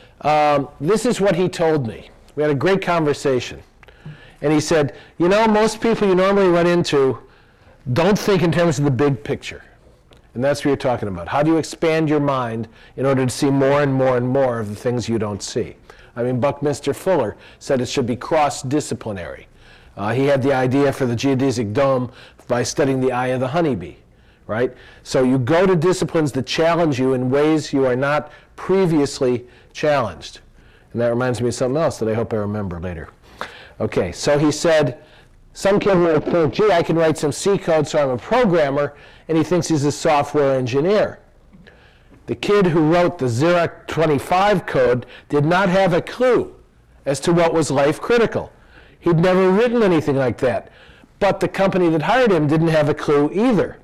Um, this is what he told me. We had a great conversation. And he said, you know, most people you normally run into don't think in terms of the big picture. And that's what you're talking about. How do you expand your mind in order to see more and more and more of the things you don't see? I mean, Buckminster Fuller said it should be cross-disciplinary. Uh, he had the idea for the geodesic dome by studying the eye of the honeybee, right? So you go to disciplines that challenge you in ways you are not previously challenged. And that reminds me of something else that I hope I remember later. Okay, so he said, some kid might think, gee, I can write some C code, so I'm a programmer, and he thinks he's a software engineer. The kid who wrote the Xerox twenty-five code did not have a clue as to what was life critical. He'd never written anything like that. But the company that hired him didn't have a clue either.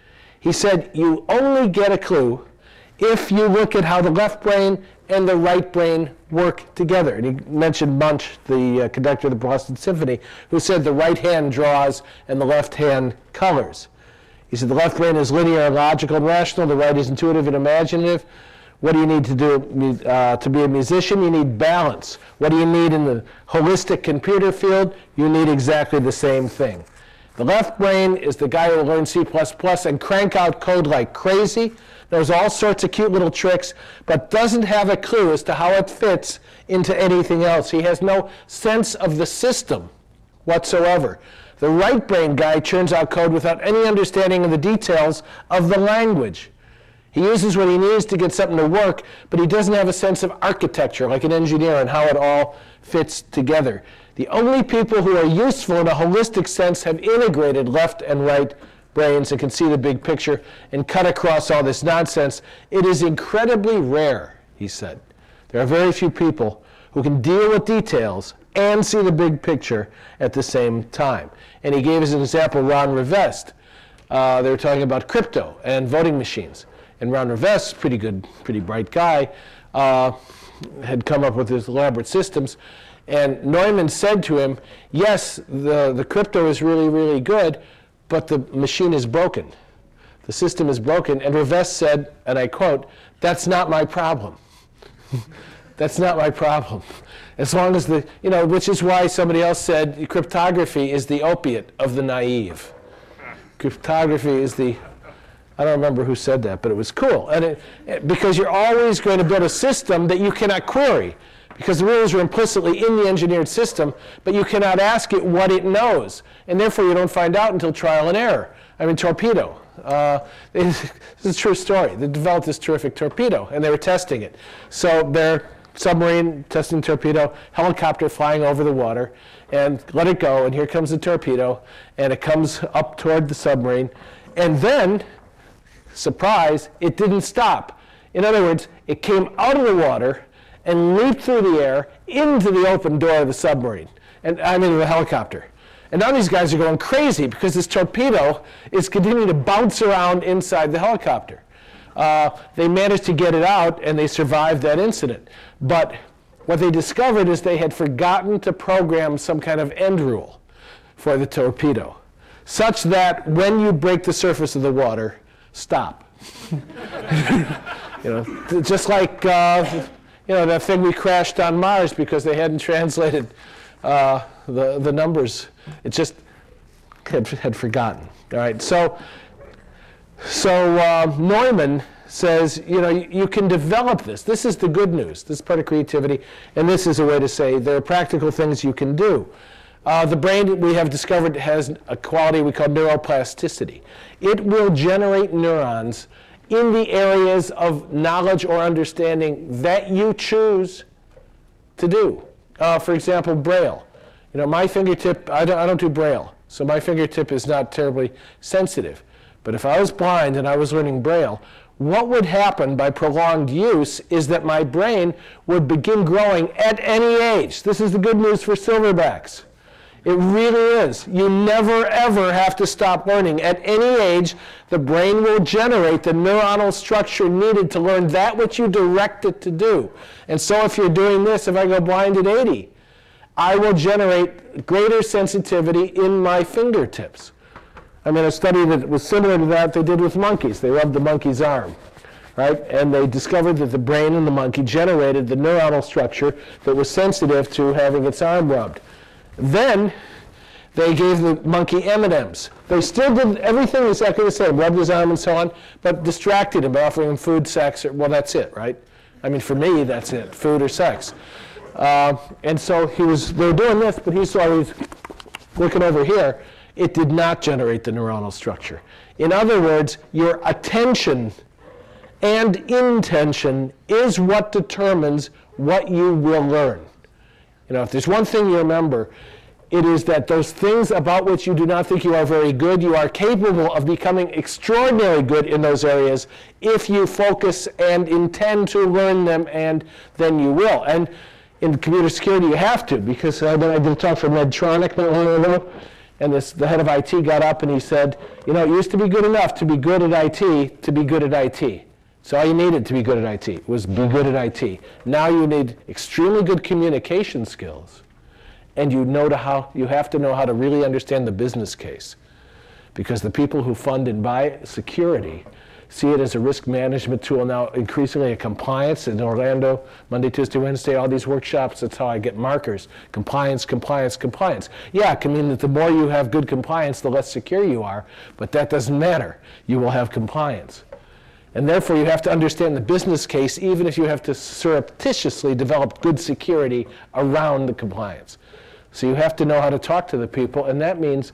He said, you only get a clue if you look at how the left brain and the right brain work together. And he mentioned Munch, the uh, conductor of the Boston Symphony, who said the right hand draws and the left hand colors. He said the left brain is linear and logical and rational, the right is intuitive and imaginative. What do you need to do uh, to be a musician? You need balance. What do you need in the holistic computer field? You need exactly the same thing. The left brain is the guy who will learn C plus plus and crank out code like crazy, knows all sorts of cute little tricks, but doesn't have a clue as to how it fits into anything else. He has no sense of the system whatsoever. The right brain guy churns out code without any understanding of the details of the language. He uses what he needs to get something to work, but he doesn't have a sense of architecture, like an engineer, and how it all fits together. The only people who are useful in a holistic sense have integrated left and right brains and can see the big picture and cut across all this nonsense. It is incredibly rare, he said. There are very few people who can deal with details and see the big picture at the same time. And he gave as an example Ron Rivest. Uh, they were talking about crypto and voting machines. And Ron Rivest, pretty good, pretty bright guy, uh, had come up with his elaborate systems. And Neumann said to him, yes, the, the crypto is really, really good, but the machine is broken. The system is broken. And Rivest said, and I quote, "That's not my problem." That's not my problem. As long as the, you know, which is why somebody else said cryptography is the opiate of the naive. Cryptography is the, I don't remember who said that, but it was cool. And it, it, because you're always going to build a system that you cannot query, because the rules are implicitly in the engineered system, but you cannot ask it what it knows. And therefore, you don't find out until trial and error. I mean, torpedo. Uh, this is a true story. They developed this terrific torpedo, and they were testing it. So they're submarine testing torpedo, helicopter flying over the water, and let it go, and here comes the torpedo, and it comes up toward the submarine. And then, surprise, it didn't stop. In other words, it came out of the water and leaped through the air into the open door of the submarine, and I mean the helicopter. And now these guys are going crazy because this torpedo is continuing to bounce around inside the helicopter. Uh, they managed to get it out, and they survived that incident. But what they discovered is they had forgotten to program some kind of end rule for the torpedo, such that when you break the surface of the water, stop. You know, just like uh, you know that thing we crashed on Mars because they hadn't translated uh, the the numbers. It just had, had forgotten. All right, so. So uh, Neumann says, you know, you, you can develop this. This is the good news. This is part of creativity. And this is a way to say there are practical things you can do. Uh, the brain, we have discovered, has a quality we call neuroplasticity. It will generate neurons in the areas of knowledge or understanding that you choose to do. Uh, for example, Braille. You know, my fingertip, I don't, I don't do Braille. So my fingertip is not terribly sensitive. But if I was blind and I was learning Braille, what would happen by prolonged use is that my brain would begin growing at any age. This is the good news for silverbacks. It really is. You never, ever have to stop learning. At any age, the brain will generate the neuronal structure needed to learn that which you direct it to do. And so if you're doing this, if I go blind at eighty, I will generate greater sensitivity in my fingertips. I mean, a study that was similar to that they did with monkeys. They rubbed the monkey's arm, right? And they discovered that the brain in the monkey generated the neuronal structure that was sensitive to having its arm rubbed. Then they gave the monkey M and M's. They still did everything exactly the same, rubbed his arm and so on, but distracted him by offering him food, sex, or, well, that's it, right? I mean, for me, that's it, food or sex. Uh, and so he was, they were doing this, but he saw he was looking over here. It did not generate the neuronal structure. In other words, your attention and intention is what determines what you will learn. You know, if there's one thing you remember, it is that those things about which you do not think you are very good, you are capable of becoming extraordinarily good in those areas if you focus and intend to learn them, and then you will. And in computer security, you have to, because I did a talk for Medtronic not long ago. And this, the head of I T got up and he said, you know, it used to be good enough to be good at I T to be good at I T. So all you needed to be good at I T was be good at I T. Now you need extremely good communication skills. And you know to how, you have to know how to really understand the business case. Because the people who fund and buy security see it as a risk management tool, now increasingly a compliance. In Orlando, Monday, Tuesday, Wednesday, all these workshops, that's how I get markers. Compliance, compliance, compliance. Yeah, it can mean that the more you have good compliance, the less secure you are, but that doesn't matter. You will have compliance. And therefore, you have to understand the business case, even if you have to surreptitiously develop good security around the compliance. So you have to know how to talk to the people, and that means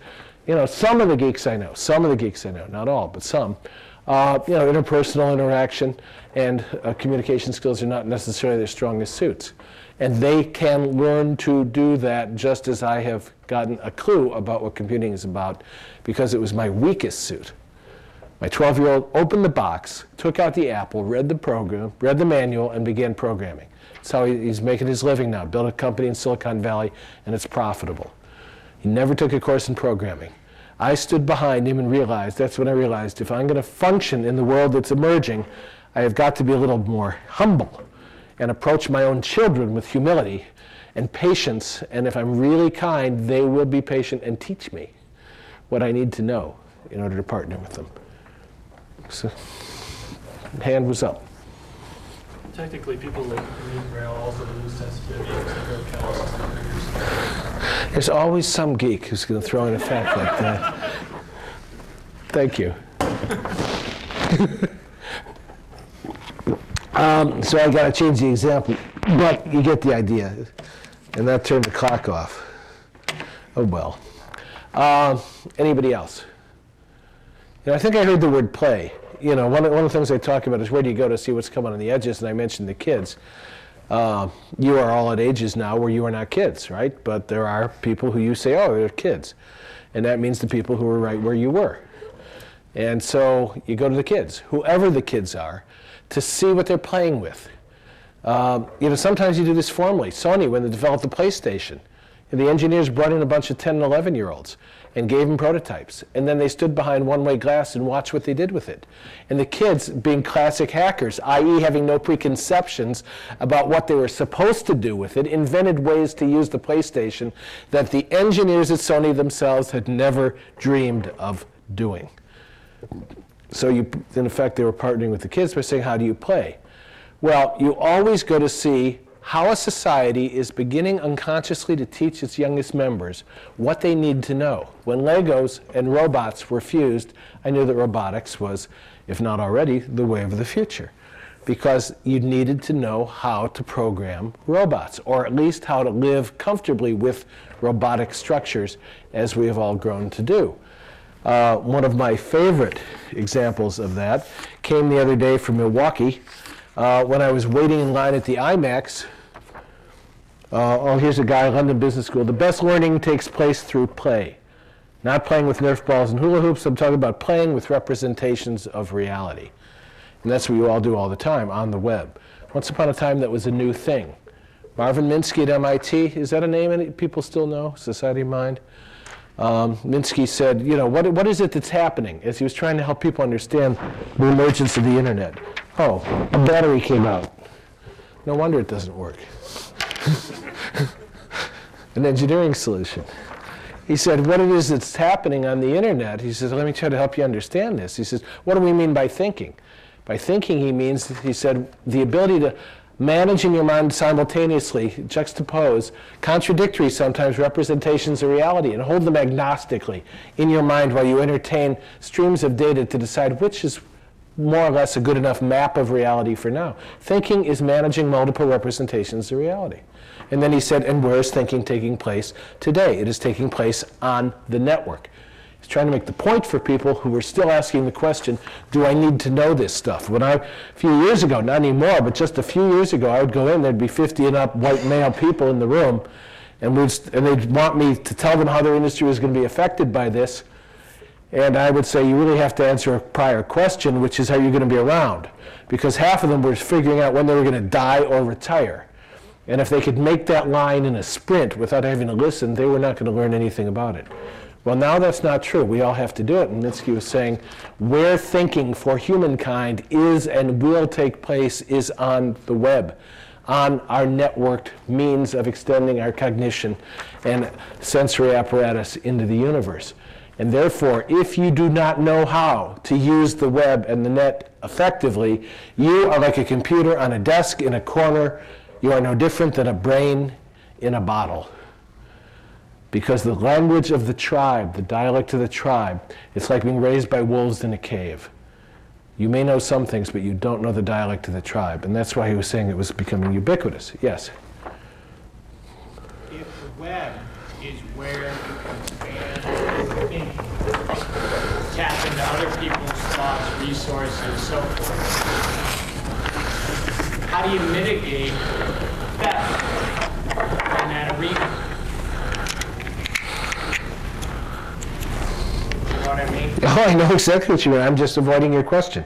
You know, some of the geeks I know, some of the geeks I know, not all, but some, uh, you know, interpersonal interaction and uh, communication skills are not necessarily their strongest suits. And they can learn to do that just as I have gotten a clue about what computing is about, because it was my weakest suit. My twelve-year-old opened the box, took out the Apple, read the program, read the manual, and began programming. That's how he, he's making his living now, built a company in Silicon Valley, and it's profitable. He never took a course in programming. I stood behind him and realized, that's when I realized, if I'm going to function in the world that's emerging, I have got to be a little more humble and approach my own children with humility and patience, and if I'm really kind, they will be patient and teach me what I need to know in order to partner with them. So, hand was up. Technically, people that read Braille also lose sensitivity to their calluses and fingers. There's always some geek who's going to throw in a fact like that. Thank you. um, so I got to change the example, but you get the idea. And that turned the clock off. Oh well. Uh, anybody else? You know, I think I heard the word play. You know, one of, one of the things I talk about is where do you go to see what's coming on the edges, and I mentioned the kids. Uh, you are all at ages now where you are not kids, right? But there are people who you say, oh, they're kids. And that means the people who are right where you were. And so you go to the kids, whoever the kids are, to see what they're playing with. Um, you know, sometimes you do this formally. Sony, when they developed the PlayStation, and the engineers brought in a bunch of ten and eleven-year-olds and gave them prototypes. And then they stood behind one-way glass and watched what they did with it. And the kids, being classic hackers, that is having no preconceptions about what they were supposed to do with it, invented ways to use the PlayStation that the engineers at Sony themselves had never dreamed of doing. So you, in effect, they were partnering with the kids by saying, how do you play? Well, you always go to see how a society is beginning unconsciously to teach its youngest members what they need to know. When Legos and robots were fused, I knew that robotics was, if not already, the way of the future. Because you needed to know how to program robots, or at least how to live comfortably with robotic structures, as we have all grown to do. Uh, one of my favorite examples of that came the other day from Milwaukee. Uh, when I was waiting in line at the IMAX, uh, oh, here's a guy, London Business School. The best learning takes place through play. Not playing with Nerf balls and hula hoops. I'm talking about playing with representations of reality. And that's what you all do all the time on the web. Once upon a time, that was a new thing. Marvin Minsky at M I T, is that a name any people still know? Society of Mind? Um, Minsky said, you know, what, what is it that's happening? As he was trying to help people understand the emergence of the internet. Oh, a battery came out. No wonder it doesn't work. An engineering solution. He said, what it is that's happening on the internet, he says, let me try to help you understand this. He says, what do we mean by thinking? By thinking, he means, he said, the ability to manage in your mind simultaneously, juxtapose, contradictory sometimes representations of reality and hold them agnostically in your mind while you entertain streams of data to decide which is more or less a good enough map of reality for now. Thinking is managing multiple representations of reality. And then he said, and where is thinking taking place today? It is taking place on the network. He's trying to make the point for people who are still asking the question, do I need to know this stuff? When I, a few years ago, not anymore, but just a few years ago, I would go in, there'd be fifty and up white male people in the room, and, we'd, and they'd want me to tell them how their industry was going to be affected by this. And I would say, you really have to answer a prior question, which is, how you're going to be around? Because half of them were figuring out when they were going to die or retire. And if they could make that line in a sprint without having to listen, they were not going to learn anything about it. Well, now that's not true. We all have to do it. And Minsky was saying, where thinking for humankind is and will take place is on the web, on our networked means of extending our cognition and sensory apparatus into the universe. And therefore, if you do not know how to use the web and the net effectively, you are like a computer on a desk in a corner. You are no different than a brain in a bottle. Because the language of the tribe, the dialect of the tribe, it's like being raised by wolves in a cave. You may know some things, but you don't know the dialect of the tribe. And that's why he was saying it was becoming ubiquitous. Yes? If the web is where you can expand your thinking, resources, so forth. How do you mitigate theft in that arena? You know what I mean? Oh, I know exactly what you mean. I'm just avoiding your question.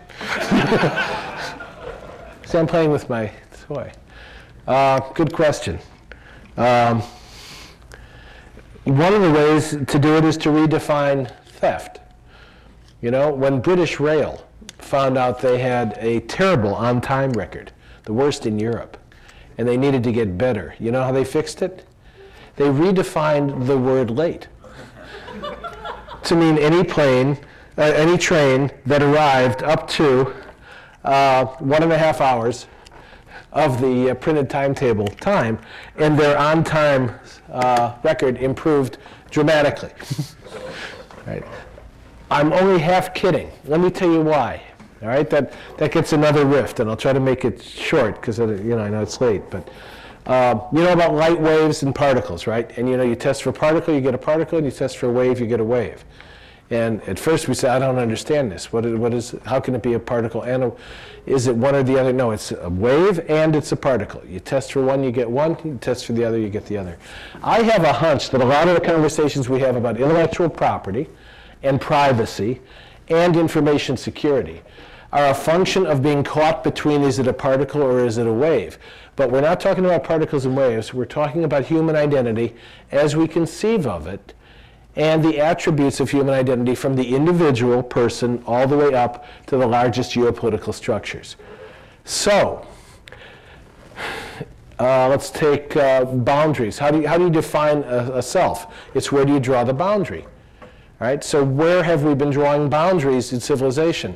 See, I'm playing with my toy. Uh, good question. Um, one of the ways to do it is to redefine theft. You know, when British Rail found out they had a terrible on-time record, the worst in Europe, and they needed to get better, you know how they fixed it? They redefined the word late to mean any plane, uh, any train that arrived up to uh, one and a half hours of the uh, printed timetable time, and their on-time uh, record improved dramatically. Right. I'm only half kidding. Let me tell you why. All right, that that gets another rift, and I'll try to make it short because you know I know it's late. But uh, you know about light waves and particles, right? And you know you test for particle, you get a particle, and you test for a wave, you get a wave. And at first we said, I don't understand this. What is, what is? How can it be a particle and a? Is it one or the other? No, it's a wave and it's a particle. You test for one, you get one. You test for the other, you get the other. I have a hunch that a lot of the conversations we have about intellectual property and privacy and information security are a function of being caught between, is it a particle or is it a wave? But we're not talking about particles and waves. We're talking about human identity as we conceive of it, and the attributes of human identity from the individual person all the way up to the largest geopolitical structures. So, uh, let's take uh, boundaries. How do you, how do you define a, a self? It's where do you draw the boundary? All right, so where have we been drawing boundaries in civilization?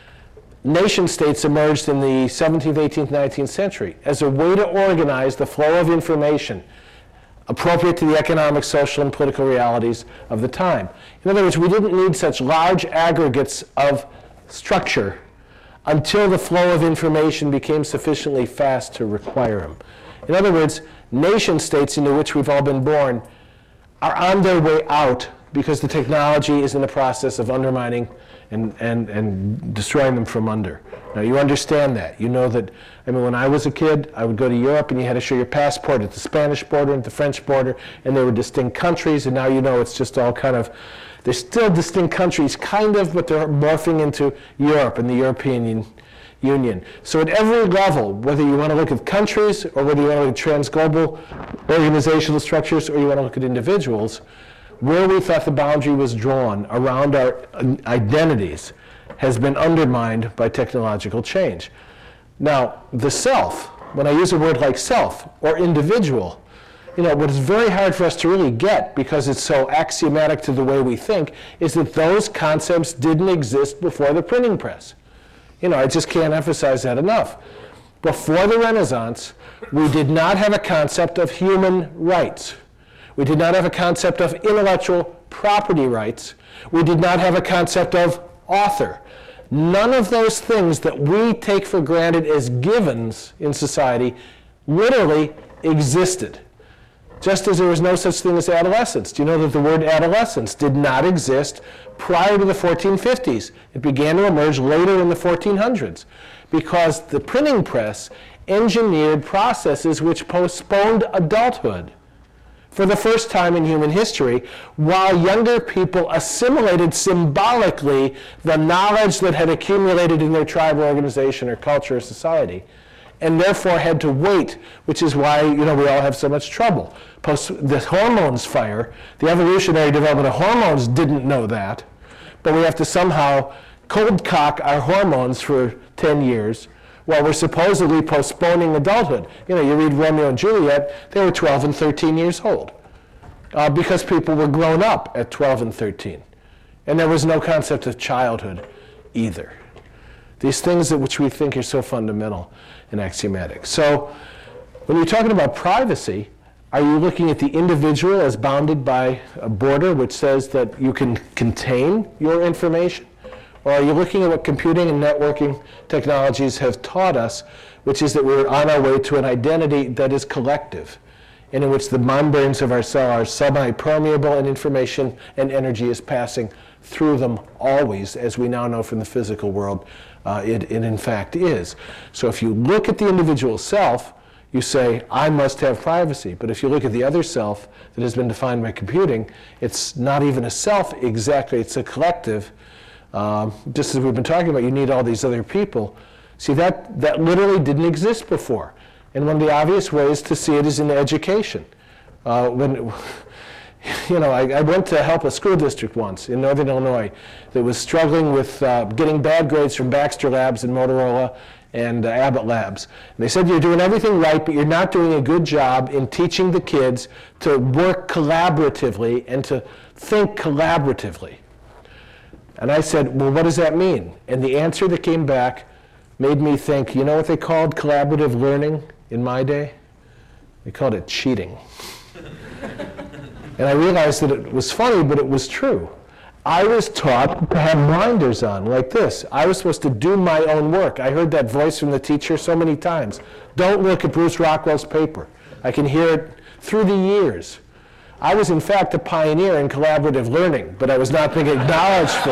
Nation states emerged in the seventeenth, eighteenth, nineteenth century as a way to organize the flow of information appropriate to the economic, social, and political realities of the time. In other words, we didn't need such large aggregates of structure until the flow of information became sufficiently fast to require them. In other words, nation states into which we've all been born are on their way out because the technology is in the process of undermining and, and, and destroying them from under. Now, you understand that. You know that, I mean, when I was a kid, I would go to Europe and you had to show your passport at the Spanish border and the French border, and there were distinct countries, and now you know it's just all kind of, they're still distinct countries, kind of, but they're morphing into Europe and the European Union. So at every level, whether you want to look at countries or whether you want to look at trans-global organizational structures or you want to look at individuals, where we thought the boundary was drawn around our identities has been undermined by technological change. Now, the self, when I use a word like self or individual, you know, what is very hard for us to really get because it's so axiomatic to the way we think is that those concepts didn't exist before the printing press. You know, I just can't emphasize that enough. Before the Renaissance, we did not have a concept of human rights. We did not have a concept of intellectual property rights. We did not have a concept of author. None of those things that we take for granted as givens in society literally existed. Just as there was no such thing as adolescence. Do you know that the word adolescence did not exist prior to the fourteen fifties? It began to emerge later in the fourteen hundreds because the printing press engineered processes which postponed adulthood for the first time in human history, while younger people assimilated symbolically the knowledge that had accumulated in their tribal organization or culture or society, and therefore had to wait, which is why, you know, we all have so much trouble. Post the hormones fire, the evolutionary development of hormones didn't know that, but we have to somehow cold cock our hormones for ten years while we're supposedly postponing adulthood. You know, you read Romeo and Juliet, they were twelve and thirteen years old uh, because people were grown up at twelve and thirteen. And there was no concept of childhood either. These things that which we think are so fundamental and axiomatic. So when you're talking about privacy, are you looking at the individual as bounded by a border which says that you can contain your information? Or are you looking at what computing and networking technologies have taught us, which is that we're on our way to an identity that is collective, and in which the membranes of our cell are semi-permeable and information and energy is passing through them always, as we now know from the physical world, uh, it, it in fact is. So if you look at the individual self, you say, I must have privacy. But if you look at the other self that has been defined by computing, it's not even a self exactly, it's a collective. Um, just as we've been talking about, you need all these other people. See, that, that literally didn't exist before. And one of the obvious ways to see it is in education. Uh, when, you know, I, I went to help a school district once in Northern Illinois that was struggling with uh, getting bad grades from Baxter Labs and Motorola and uh, Abbott Labs. And they said, you're doing everything right, but you're not doing a good job in teaching the kids to work collaboratively and to think collaboratively. And I said, well, what does that mean? And the answer that came back made me think, you know what they called collaborative learning in my day? They called it cheating. And I realized that it was funny, but it was true. I was taught to have blinders on, like this. I was supposed to do my own work. I heard that voice from the teacher so many times. Don't look at Bruce Rockwell's paper. I can hear it through the years. I was, in fact, a pioneer in collaborative learning, but I was not being acknowledged for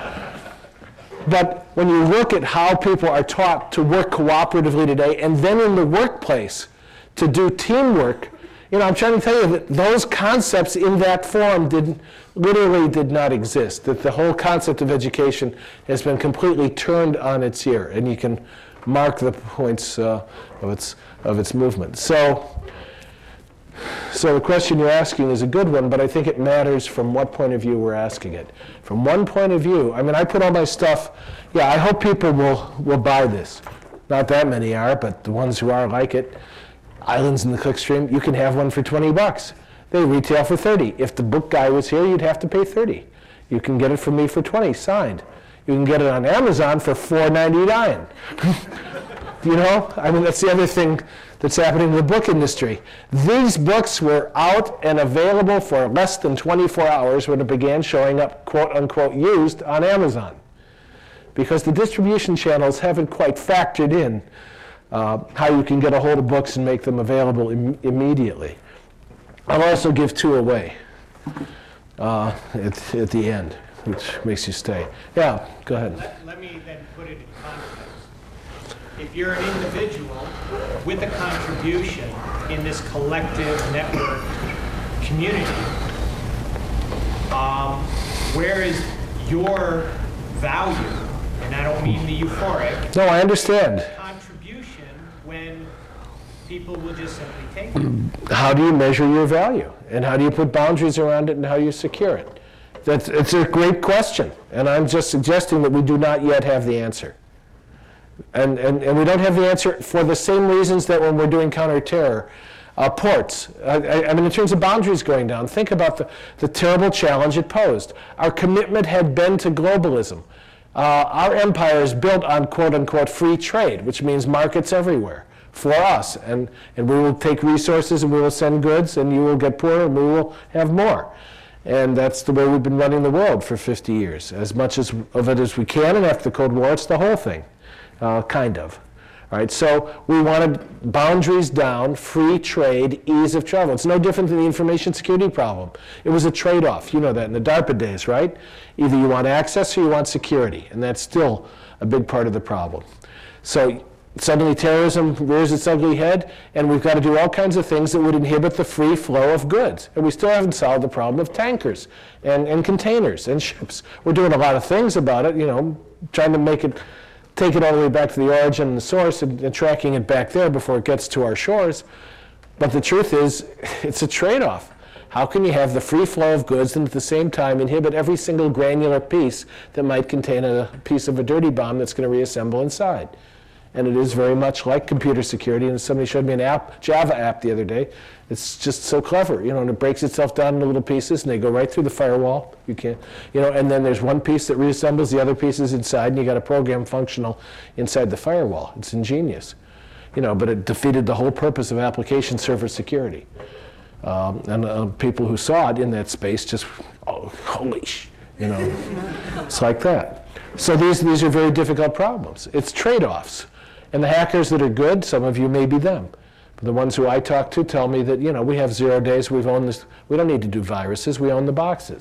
it. But when you look at how people are taught to work cooperatively today, and then in the workplace to do teamwork, you know, I'm trying to tell you that those concepts in that form did, literally did not exist, that the whole concept of education has been completely turned on its ear, and you can mark the points uh, of, its, of its movement. So, so the question you're asking is a good one, but I think it matters from what point of view we're asking it. From one point of view, I mean, I put all my stuff, yeah, I hope people will, will buy this. Not that many are, but the ones who are like it. Islands in the Clickstream, you can have one for twenty bucks. They retail for thirty. If the book guy was here, you'd have to pay thirty. You can get it from me for twenty, signed. You can get it on Amazon for four ninety-nine. You know, I mean, that's the other thing that's happening in the book industry. These books were out and available for less than twenty-four hours when it began showing up, quote unquote, used on Amazon. Because the distribution channels haven't quite factored in uh, how you can get a hold of books and make them available im immediately. I'll also give two away uh, at, at the end, which makes you stay. Yeah, go ahead. Let, let me then put it in context. If you're an individual with a contribution in this collective network community, um, where is your value? And I don't mean the euphoric. No, I understand. Contribution when people will just simply take it. How do you measure your value? And how do you put boundaries around it and how you secure it? That's, it's a great question. And I'm just suggesting that we do not yet have the answer. And, and, and we don't have the answer for the same reasons that when we're doing counterterror. Uh, ports, I, I mean, in terms of boundaries going down, think about the, the terrible challenge it posed. Our commitment had been to globalism. Uh, our empire is built on quote-unquote free trade, which means markets everywhere for us. And, and we will take resources and we will send goods and you will get poorer and we will have more. And that's the way we've been running the world for fifty years. As much as, of it as we can, and after the Cold War, it's the whole thing, uh, kind of. All right, so we wanted boundaries down, free trade, ease of travel. It's no different than the information security problem. It was a trade-off. You know that in the DARPA days, right? Either you want access or you want security, and that's still a big part of the problem. So suddenly terrorism rears its ugly head, and we've got to do all kinds of things that would inhibit the free flow of goods. And we still haven't solved the problem of tankers and, and containers and ships. We're doing a lot of things about it, you know, trying to make it take it all the way back to the origin and the source and, and tracking it back there before it gets to our shores. But the truth is, it's a trade-off. How can you have the free flow of goods and at the same time inhibit every single granular piece that might contain a piece of a dirty bomb that's going to reassemble inside? And it is very much like computer security. And somebody showed me an app, Java app the other day. It's just so clever, you know, and it breaks itself down into little pieces, and they go right through the firewall. You can't, you know, and then there's one piece that reassembles the other pieces inside, and you got a program functional inside the firewall. It's ingenious, you know, but it defeated the whole purpose of application server security. Um, and uh, people who saw it in that space just, oh, holy sh, you know, it's like that. So these these are very difficult problems. It's trade-offs. And the hackers that are good, some of you may be them. But the ones who I talk to tell me that, you know, we have zero days, we've owned this, we don't need to do viruses, we own the boxes.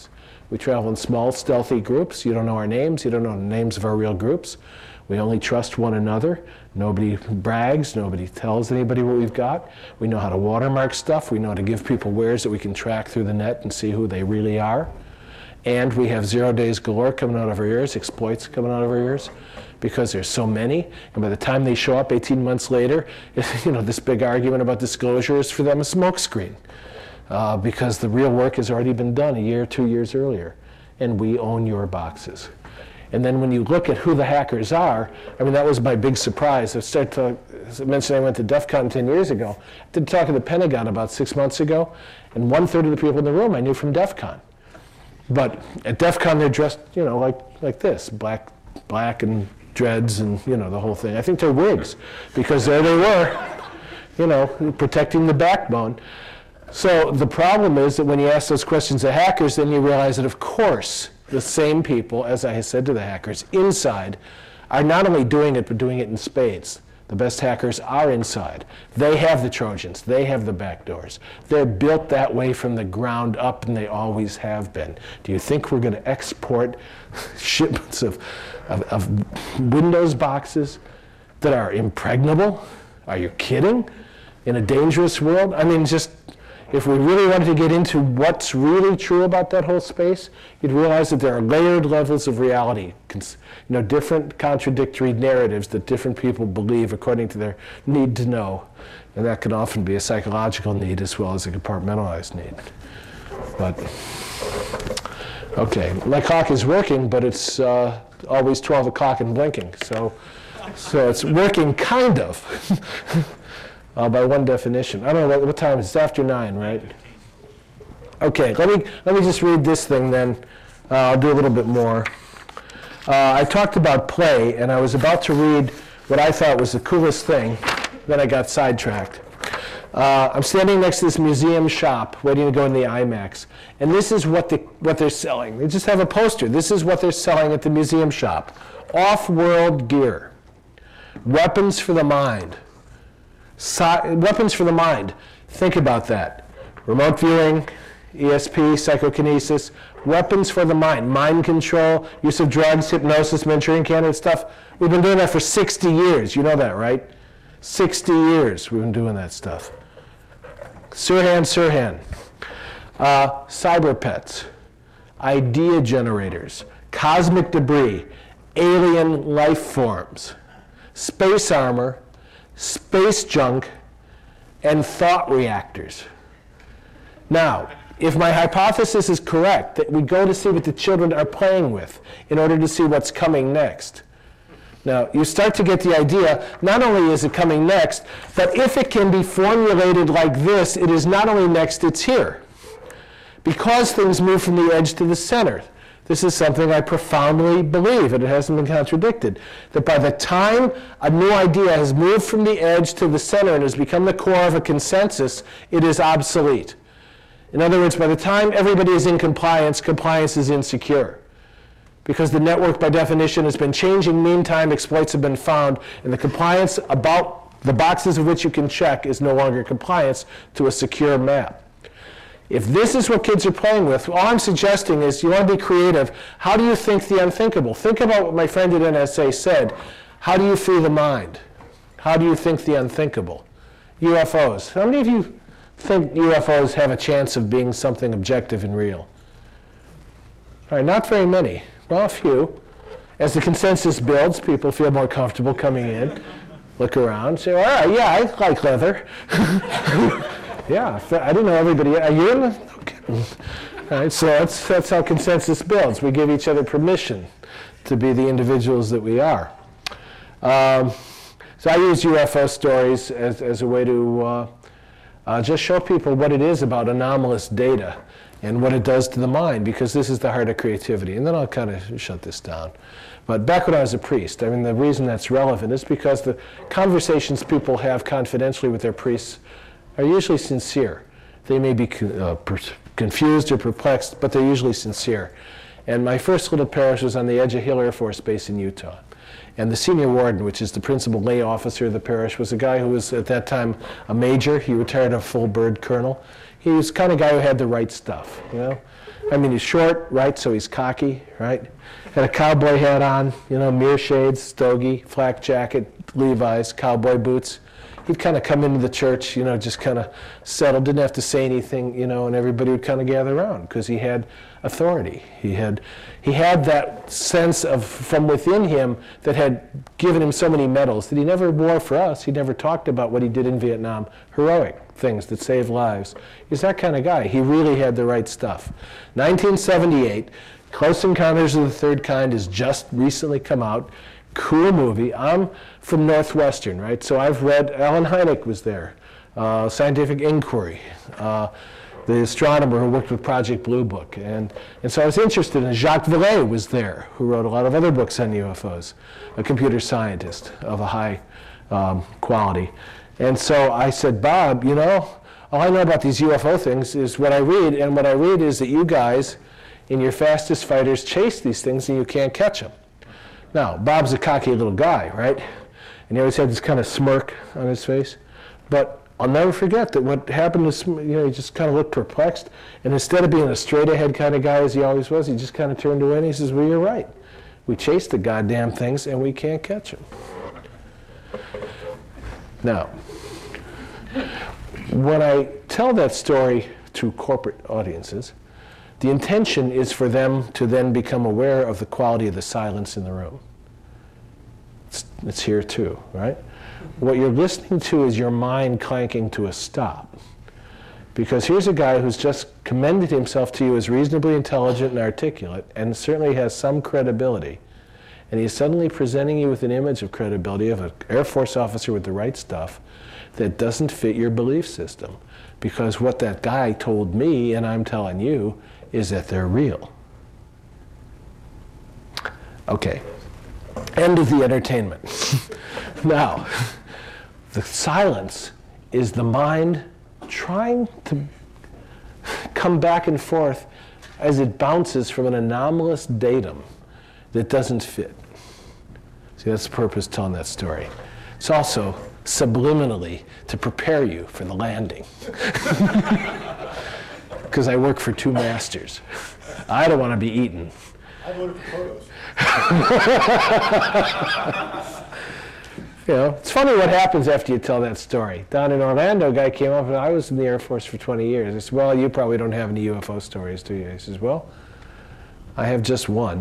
We travel in small, stealthy groups. You don't know our names. You don't know the names of our real groups. We only trust one another. Nobody brags. Nobody tells anybody what we've got. We know how to watermark stuff. We know how to give people wares that we can track through the net and see who they really are. And we have zero days galore coming out of our ears, exploits coming out of our ears, because there's so many. And by the time they show up eighteen months later, you know, this big argument about disclosure is for them a smokescreen, uh, because the real work has already been done a year, two years earlier, and we own your boxes. And then when you look at who the hackers are, I mean, that was my big surprise. I started to, as I mentioned, I went to DEF CON ten years ago. I did talk at the Pentagon about six months ago, and one third of the people in the room I knew from DEF CON. But at DEF CON, they're dressed, you know, like like this, black, black and dreads and, you know, the whole thing. I think they're wigs, because there they were, you know, protecting the backbone. So the problem is that when you ask those questions to hackers, then you realize that, of course, the same people, as I said to the hackers, inside, are not only doing it, but doing it in spades. The best hackers are inside. They have the Trojans. They have the backdoors. They're built that way from the ground up, and they always have been. Do you think we're going to export shipments of, of, of Windows boxes that are impregnable? Are you kidding? In a dangerous world? I mean, just, if we really wanted to get into what's really true about that whole space, you'd realize that there are layered levels of reality, you know, different contradictory narratives that different people believe according to their need to know. And that can often be a psychological need as well as a compartmentalized need. But, okay, my clock is working, but it's uh, always twelve o'clock and blinking. So, so it's working kind of. Uh, by one definition. I don't know what, what time it is. It's after nine, right? Okay, let me let me just read this thing then. Uh, I'll do a little bit more. Uh, I talked about play, and I was about to read what I thought was the coolest thing. Then I got sidetracked. Uh, I'm standing next to this museum shop, waiting to go in the IMAX, and this is what the what they're selling. They just have a poster. This is what they're selling at the museum shop: off-world gear, weapons for the mind. So, weapons for the mind. Think about that. Remote viewing, E S P, psychokinesis, weapons for the mind. Mind control, use of drugs, hypnosis, Manchurian candidate stuff. We've been doing that for sixty years. You know that, right? sixty years we've been doing that stuff. Sirhan, Sirhan. Uh, cyber pets, idea generators, cosmic debris, alien life forms, space armor, space junk, and thought reactors. Now, if my hypothesis is correct, that we go to see what the children are playing with in order to see what's coming next. Now, you start to get the idea, not only is it coming next, but if it can be formulated like this, it is not only next, it's here. Because things move from the edge to the center. This is something I profoundly believe, and it hasn't been contradicted, that by the time a new idea has moved from the edge to the center and has become the core of a consensus, it is obsolete. In other words, by the time everybody is in compliance, compliance is insecure. Because the network, by definition, has been changing. Meantime, exploits have been found, and the compliance about the boxes of which you can check is no longer compliance to a secure map. If this is what kids are playing with, all I'm suggesting is you want to be creative. How do you think the unthinkable? Think about what my friend at N S A said. How do you free the mind? How do you think the unthinkable? U F Os. How many of you think U F Os have a chance of being something objective and real? All right, not very many. Well, a few. As the consensus builds, people feel more comfortable coming in, look around, say, all right, yeah, I like leather. Yeah, I didn't know everybody. Are you in the? Okay. All right, so that's, that's how consensus builds. We give each other permission to be the individuals that we are. Um, so I use U F O stories as, as a way to uh, uh, just show people what it is about anomalous data and what it does to the mind, because this is the heart of creativity. And then I'll kind of shut this down. But back when I was a priest, I mean, the reason that's relevant is because the conversations people have confidentially with their priests are usually sincere. They may be uh, per confused or perplexed, but they're usually sincere. And my first little parish was on the edge of Hill Air Force Base in Utah. And the senior warden, which is the principal lay officer of the parish, was a guy who was at that time a major. He retired a full bird colonel. He was the kind of guy who had the right stuff, you know. I mean, he's short, right, so he's cocky, right? Had a cowboy hat on, you know, mirror shades, stogie, flak jacket, Levi's, cowboy boots. He'd kind of come into the church, you know, just kind of settled, didn't have to say anything, you know, and everybody would kind of gather around because he had authority. He had, he had that sense of from within him that had given him so many medals that he never wore for us. He never talked about what he did in Vietnam, heroic things that saved lives. He's that kind of guy. He really had the right stuff. nineteen seventy-eight, Close Encounters of the Third Kind has just recently come out. Cool movie. I'm from Northwestern, right? So I've read, Alan Hynek was there, uh, Scientific Inquiry, uh, the astronomer who worked with Project Blue Book. And, and so I was interested in Jacques Vallée was there, who wrote a lot of other books on U F Os, a computer scientist of a high um, quality. And so I said, Bob, you know, all I know about these U F O things is what I read, and what I read is that you guys, in your fastest fighters, chase these things and you can't catch them. Now, Bob's a cocky little guy, right? And he always had this kind of smirk on his face. But I'll never forget that what happened is, you know, he just kind of looked perplexed. And instead of being a straight-ahead kind of guy as he always was, he just kind of turned away and he says, well, you're right. We chase the goddamn things and we can't catch them. Now, when I tell that story to corporate audiences, the intention is for them to then become aware of the quality of the silence in the room. It's, it's here too, right? What you're listening to is your mind clanking to a stop. Because here's a guy who's just commended himself to you as reasonably intelligent and articulate, and certainly has some credibility. And he's suddenly presenting you with an image of credibility of an Air Force officer with the right stuff that doesn't fit your belief system. Because what that guy told me, and I'm telling you, is that they're real. Okay, end of the entertainment. Now, the silence is the mind trying to come back and forth as it bounces from an anomalous datum that doesn't fit. See, that's the purpose of telling that story. It's also subliminally to prepare you for the landing. Because I work for two masters. I don't want to be eaten. I voted for photos. You know, it's funny what happens after you tell that story. Down in Orlando, a guy came up and I was in the Air Force for twenty years. I said, well, you probably don't have any U F O stories, do you? He says, well, I have just one.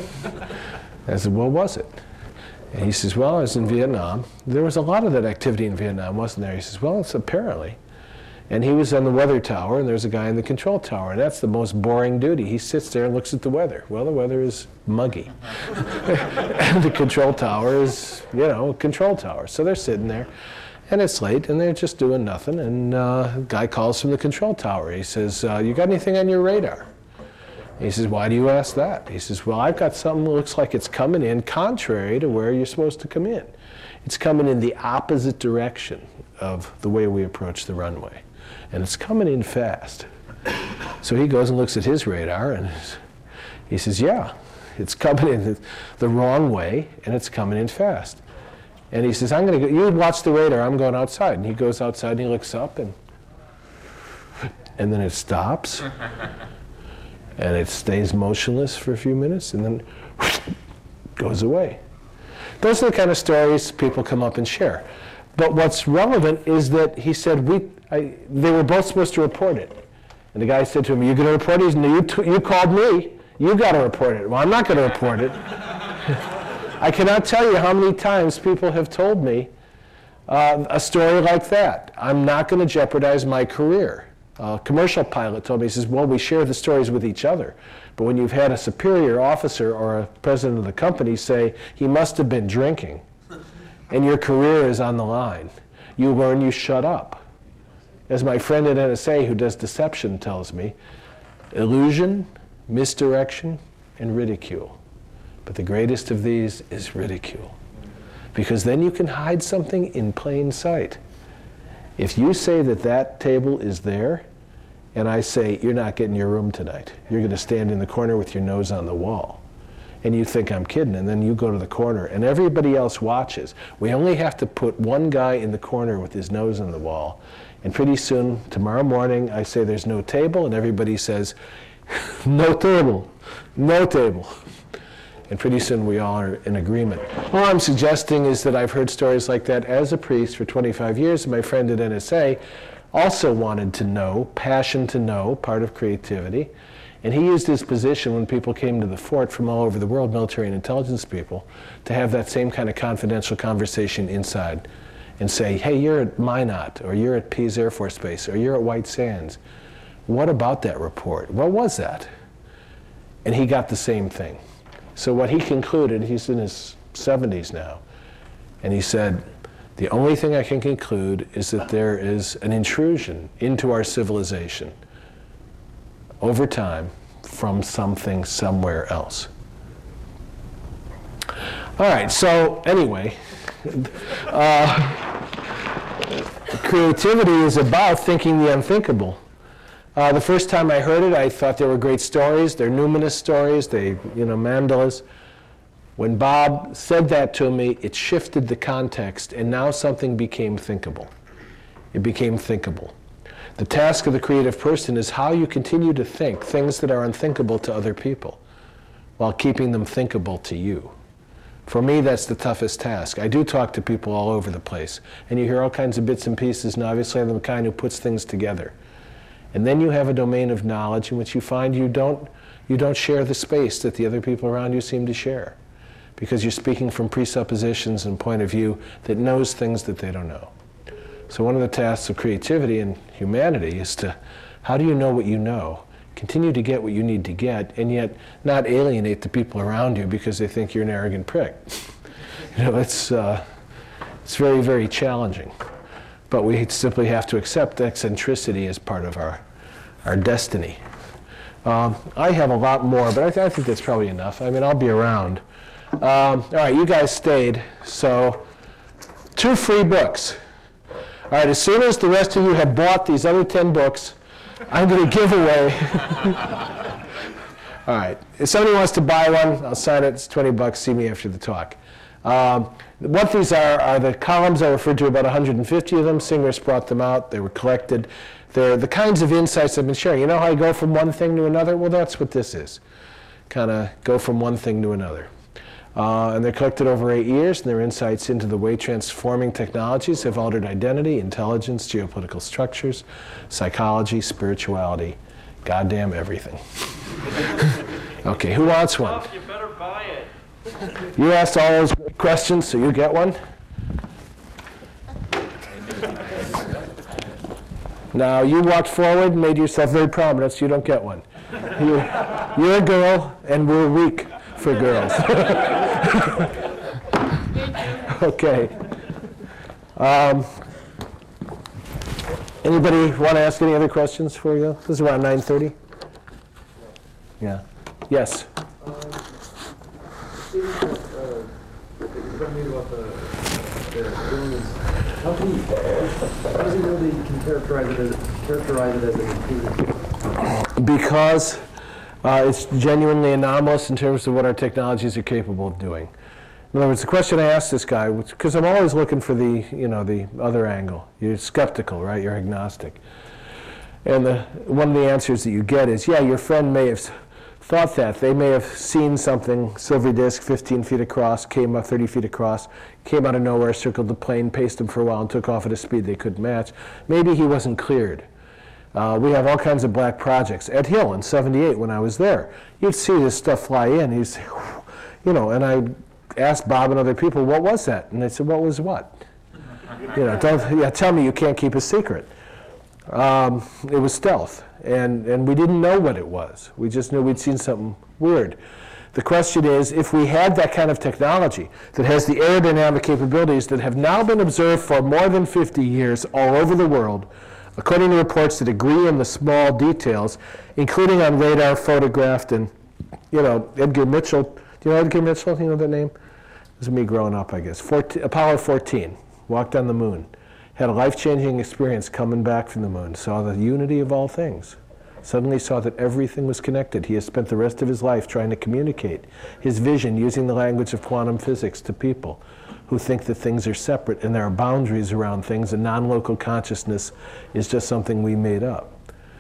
I said, what was it? And he says, well, I was in Vietnam. There was a lot of that activity in Vietnam, wasn't there? He says, well, it's apparently. And he was on the weather tower, and there's a guy in the control tower, and that's the most boring duty. He sits there and looks at the weather. Well, the weather is muggy. And the control tower is, you know, a control tower. So they're sitting there, and it's late, and they're just doing nothing, and uh, a guy calls from the control tower. He says, uh, you got anything on your radar? He says, why do you ask that? He says, well, I've got something that looks like it's coming in contrary to where you're supposed to come in. It's coming in the opposite direction of the way we approach the runway. And it's coming in fast. So he goes and looks at his radar, and he says, yeah, it's coming in the, the wrong way, and it's coming in fast. And he says, I'm going to go, you watch the radar, I'm going outside. And he goes outside, and he looks up, and, and then it stops. And it stays motionless for a few minutes, and then goes away. Those are the kind of stories people come up and share. But what's relevant is that he said, we, I, they were both supposed to report it. And the guy said to him, you're going to report it? He said, no, you, t you called me. You got to report it. Well, I'm not going to report it. I cannot tell you how many times people have told me uh, a story like that. I'm not going to jeopardize my career. A commercial pilot told me, he says, well, we share the stories with each other. But when you've had a superior officer or a president of the company say, he must have been drinking, and your career is on the line, you learn you shut up. As my friend at N S A who does deception tells me, illusion, misdirection, and ridicule. But the greatest of these is ridicule. Because then you can hide something in plain sight. If you say that that table is there, and I say, you're not getting your room tonight, you're going to stand in the corner with your nose on the wall, and you think I'm kidding, and then you go to the corner, and everybody else watches. We only have to put one guy in the corner with his nose on the wall, and pretty soon, tomorrow morning, I say there's no table, and everybody says, No table. No table. And pretty soon we all are in agreement. All I'm suggesting is that I've heard stories like that as a priest for twenty-five years. My friend at N S A also wanted to know, passion to know, part of creativity. And he used his position when people came to the fort from all over the world, military and intelligence people, to have that same kind of confidential conversation inside and say, hey, you're at Minot, or you're at Pease Air Force Base, or you're at White Sands. What about that report? What was that? And he got the same thing. So what he concluded, he's in his seventies now, and he said, the only thing I can conclude is that there is an intrusion into our civilization over time from something somewhere else. All right, so anyway, uh, creativity is about thinking the unthinkable. Uh, the first time I heard it, I thought they were great stories. They're numinous stories. They, you know, mandalas. When Bob said that to me, it shifted the context, and now something became thinkable. It became thinkable. The task of the creative person is how you continue to think things that are unthinkable to other people while keeping them thinkable to you. For me, that's the toughest task. I do talk to people all over the place, and you hear all kinds of bits and pieces, and obviously I'm the kind who puts things together. And then you have a domain of knowledge in which you find you don't, you don't share the space that the other people around you seem to share, because you're speaking from presuppositions and point of view that knows things that they don't know. So one of the tasks of creativity and humanity is to, how do you know what you know? Continue to get what you need to get, and yet not alienate the people around you because they think you're an arrogant prick. You know, it's, uh, it's very, very challenging. But we simply have to accept eccentricity as part of our, our destiny. Um, I have a lot more, but I, th I think that's probably enough. I mean, I'll be around. Um, all right, you guys stayed, so two free books. All right, as soon as the rest of you have bought these other ten books, I'm going to give away. All right, if somebody wants to buy one, I'll sign it. It's twenty bucks. See me after the talk. Um, what these are are the columns I referred to, about one hundred fifty of them. Singers brought them out. They were collected. They're the kinds of insights I've been sharing. You know how I go from one thing to another? Well, that's what this is. Kind of go from one thing to another. Uh, and they're collected over eight years, and they're insights into the way transforming technologies have altered identity, intelligence, geopolitical structures, psychology, spirituality, goddamn everything. Okay, who wants one? You better buy it. You asked all those questions, so you get one. Now, you walked forward and made yourself very prominent, so you don't get one. You're, you're a girl, and we're weak for girls. Okay. Um, anybody want to ask any other questions before we go? This is around nine thirty. Yeah. Yes. About the, the illness, how can you, how does he know that you can characterize it as, characterize it as an improvement? Because uh, it's genuinely anomalous in terms of what our technologies are capable of doing. In other words, the question I asked this guy, because I'm always looking for the, you know, the other angle. You're skeptical, right? You're agnostic. And the, one of the answers that you get is, yeah, your friend may have thought that. They may have seen something, silver disk, fifteen feet across, came up thirty feet across, came out of nowhere, circled the plane, paced them for a while, and took off at a speed they couldn't match. Maybe he wasn't cleared. Uh, we have all kinds of black projects. Ed Hill in seventy-eight, when I was there, you'd see this stuff fly in. He's, you know, and I asked Bob and other people, what was that? And they said, what was what? You know, don't, yeah, tell me you can't keep a secret. Um, it was stealth. And, and we didn't know what it was. We just knew we'd seen something weird. The question is, if we had that kind of technology that has the aerodynamic capabilities that have now been observed for more than fifty years all over the world, according to reports that agree on the small details, including on radar photographed, and, you know, Edgar Mitchell, do you know Edgar Mitchell? You know that name? This is me growing up, I guess. fourteen, Apollo fourteen, walked on the moon. Had a life-changing experience coming back from the moon, saw the unity of all things, suddenly saw that everything was connected. He has spent the rest of his life trying to communicate his vision using the language of quantum physics to people who think that things are separate and there are boundaries around things, and non-local consciousness is just something we made up.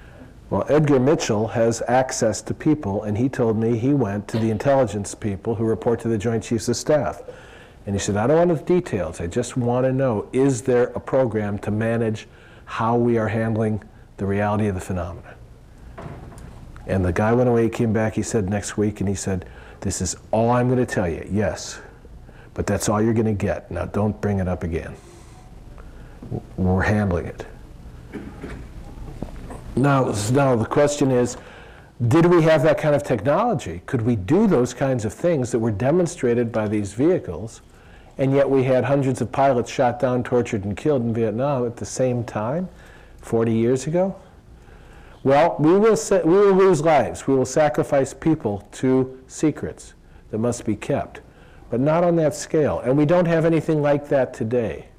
Well, Edgar Mitchell has access to people, and he told me he went to the intelligence people who report to the Joint Chiefs of Staff. And he said, I don't want the details, I just want to know, is there a program to manage how we are handling the reality of the phenomena? And the guy went away, he came back, he said next week, and he said, this is all I'm going to tell you, yes, but that's all you're going to get. Now don't bring it up again. We're handling it. Now, now the question is, did we have that kind of technology? Could we do those kinds of things that were demonstrated by these vehicles, and yet we had hundreds of pilots shot down, tortured, and killed in Vietnam at the same time, forty years ago? Well, we will, sa we will lose lives. We will sacrifice people to secrets that must be kept, but not on that scale. And we don't have anything like that today.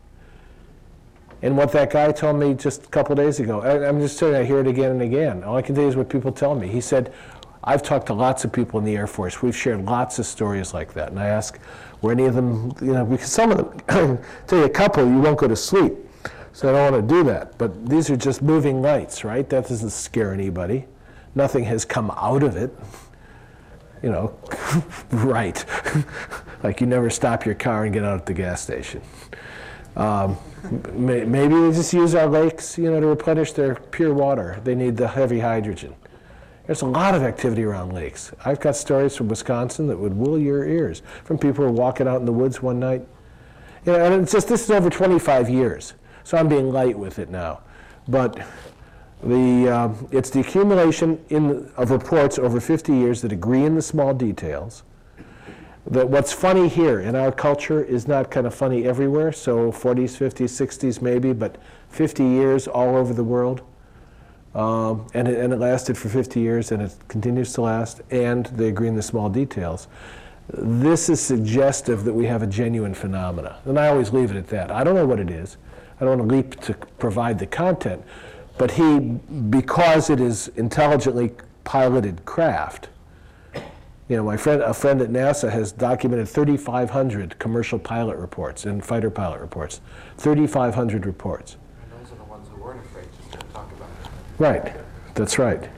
And what that guy told me just a couple days ago, I, I'm just telling you, I hear it again and again. All I can tell you is what people tell me. He said, I've talked to lots of people in the Air Force. We've shared lots of stories like that. And I ask, were any of them, you know, because some of them, tell you a couple, you won't go to sleep. So I don't want to do that. But these are just moving lights, right? That doesn't scare anybody. Nothing has come out of it. You know, right. Like you never stop your car and get out at the gas station. Um, may, maybe we just use our lakes, you know, to replenish their pure water. They need the heavy hydrogen. There's a lot of activity around lakes. I've got stories from Wisconsin that would wool your ears, from people who are walking out in the woods one night. You know, and it's just, this is over twenty-five years, so I'm being light with it now. But the, um, it's the accumulation in, of reports over fifty years that agree in the small details. That what's funny here in our culture is not kind of funny everywhere, so forties, fifties, sixties maybe, but fifty years all over the world. Um, and, it, and it lasted for fifty years, and it continues to last, and they agree in the small details. This is suggestive that we have a genuine phenomena. And I always leave it at that. I don't know what it is. I don't want to leap to provide the content. But he, because it is intelligently piloted craft, you know, my friend, a friend at NASA has documented thirty-five hundred commercial pilot reports and fighter pilot reports. thirty-five hundred reports. And those are the ones who weren't afraid just to talk about it. Right, that's right.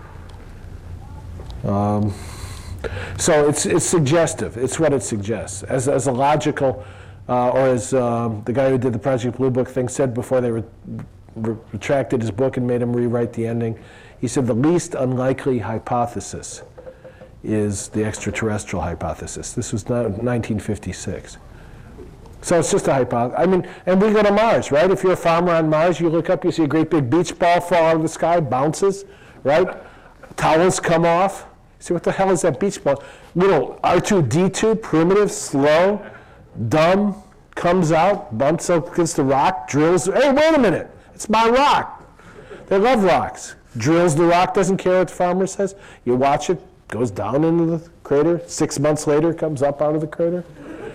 Um, so it's, it's suggestive, it's what it suggests. As, as a logical, uh, or as um, the guy who did the Project Blue Book thing said before they re re retracted his book and made him rewrite the ending, he said the least unlikely hypothesis is the extraterrestrial hypothesis. This was nineteen fifty-six. So it's just a hypothesis. I mean, and we go to Mars, right? If you're a farmer on Mars, you look up, you see a great big beach ball fall out of the sky, bounces, right? Towels come off. You see, what the hell is that beach ball? Little R two D two, primitive, slow, dumb, comes out, bumps up against the rock, drills. Hey, wait a minute, it's my rock. They love rocks. Drills the rock, doesn't care what the farmer says. You watch it, goes down into the crater. Six months later, comes up out of the crater.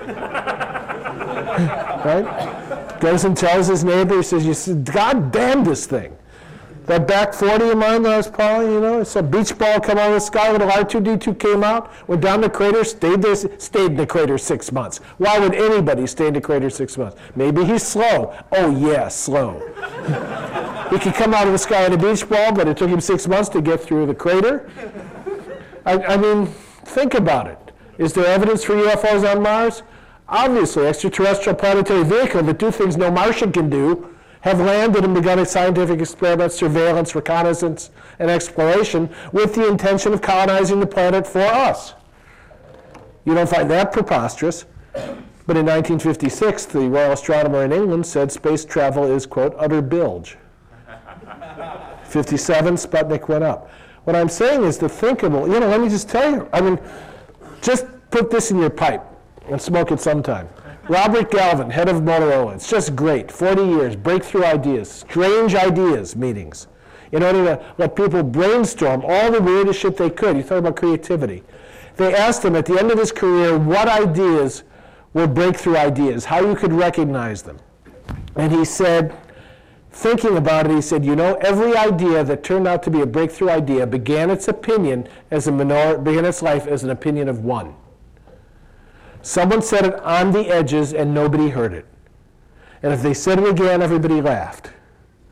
Right? Goes and tells his neighbor, he says, "You see, God damn this thing. That back forty of mine that I was plowing, you know, it's a beach ball come out of the sky, little R two D two came out, went down the crater, stayed there, stayed in the crater six months. Why would anybody stay in the crater six months? Maybe he's slow. Oh yeah, slow. He could come out of the sky in a beach ball, but it took him six months to get through the crater. I, I mean, think about it. Is there evidence for U F Os on Mars? Obviously, extraterrestrial planetary vehicle that do things no Martian can do have landed and begun its scientific experiments, surveillance, reconnaissance, and exploration with the intention of colonizing the planet for us. You don't find that preposterous. But in nineteen fifty-six, the Royal Astronomer in England said space travel is, quote, utter bilge. fifty-seven, Sputnik went up. What I'm saying is the thinkable, you know, let me just tell you, I mean, just put this in your pipe and smoke it sometime. Robert Galvin, head of Motorola, it's just great, forty years, breakthrough ideas, strange ideas meetings, in order to let people brainstorm all the weirdest shit they could. You talk about creativity. They asked him at the end of his career what ideas were breakthrough ideas, how you could recognize them. And he said, thinking about it, he said, you know, every idea that turned out to be a breakthrough idea began its opinion as a minor, began its life as an opinion of one. Someone said it on the edges and nobody heard it. And if they said it again, everybody laughed.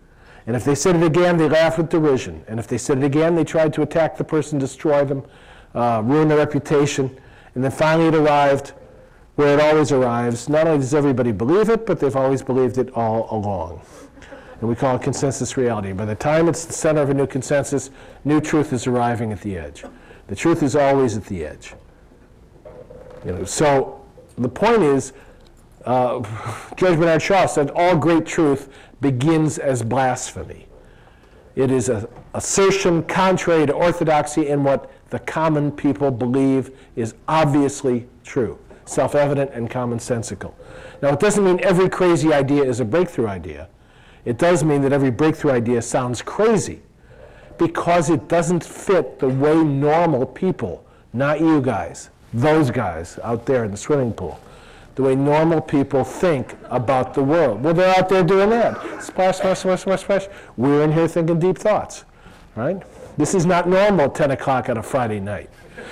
And if they said it again, they laughed with derision. And if they said it again, they tried to attack the person, destroy them, uh, ruin their reputation. And then finally it arrived where it always arrives. Not only does everybody believe it, but they've always believed it all along. And we call it consensus reality. By the time it's the center of a new consensus, new truth is arriving at the edge. The truth is always at the edge. You know, so the point is, uh, George Bernard Shaw said, all great truth begins as blasphemy. It is an assertion contrary to orthodoxy in what the common people believe is obviously true, self-evident and commonsensical. Now, it doesn't mean every crazy idea is a breakthrough idea. It does mean that every breakthrough idea sounds crazy because it doesn't fit the way normal people, not you guys, those guys out there in the swimming pool, the way normal people think about the world. Well, they're out there doing that. Splash, splash, splash, splash, splash. We're in here thinking deep thoughts, right? This is not normal ten o'clock on a Friday night.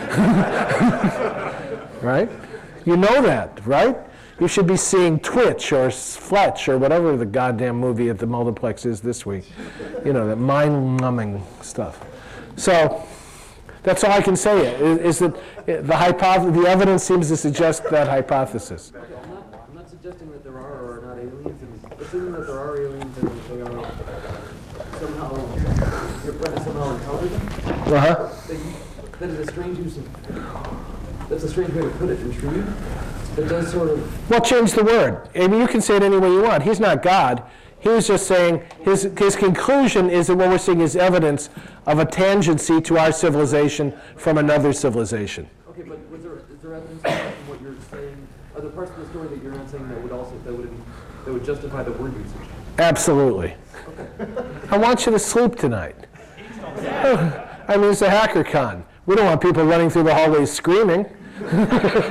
Right? You know that, right? You should be seeing Twitch or Fletch or whatever the goddamn movie at the multiplex is this week. You know, that mind-numbing stuff. So that's all I can say, is, is that the, hypoth- the evidence seems to suggest that hypothesis. Okay, I'm not, I'm not suggesting that there are or are not aliens, and assuming that there are aliens and they are somehow, your friend is somehow intelligent, Uh-huh. that, you, that is a strange use of, that's a strange way to put it, intrude. That does sort of... Well, change the word. I mean, you can say it any way you want. He's not God. He was just saying his, his conclusion is that what we're seeing is evidence of a tangency to our civilization from another civilization. Okay, but was there, is there evidence from what you're saying? Are there parts of the story that you're not saying that would also that would that would justify the word usage? Absolutely. Okay. I want you to sleep tonight. I mean, it's a hacker con. We don't want people running through the hallways screaming. No,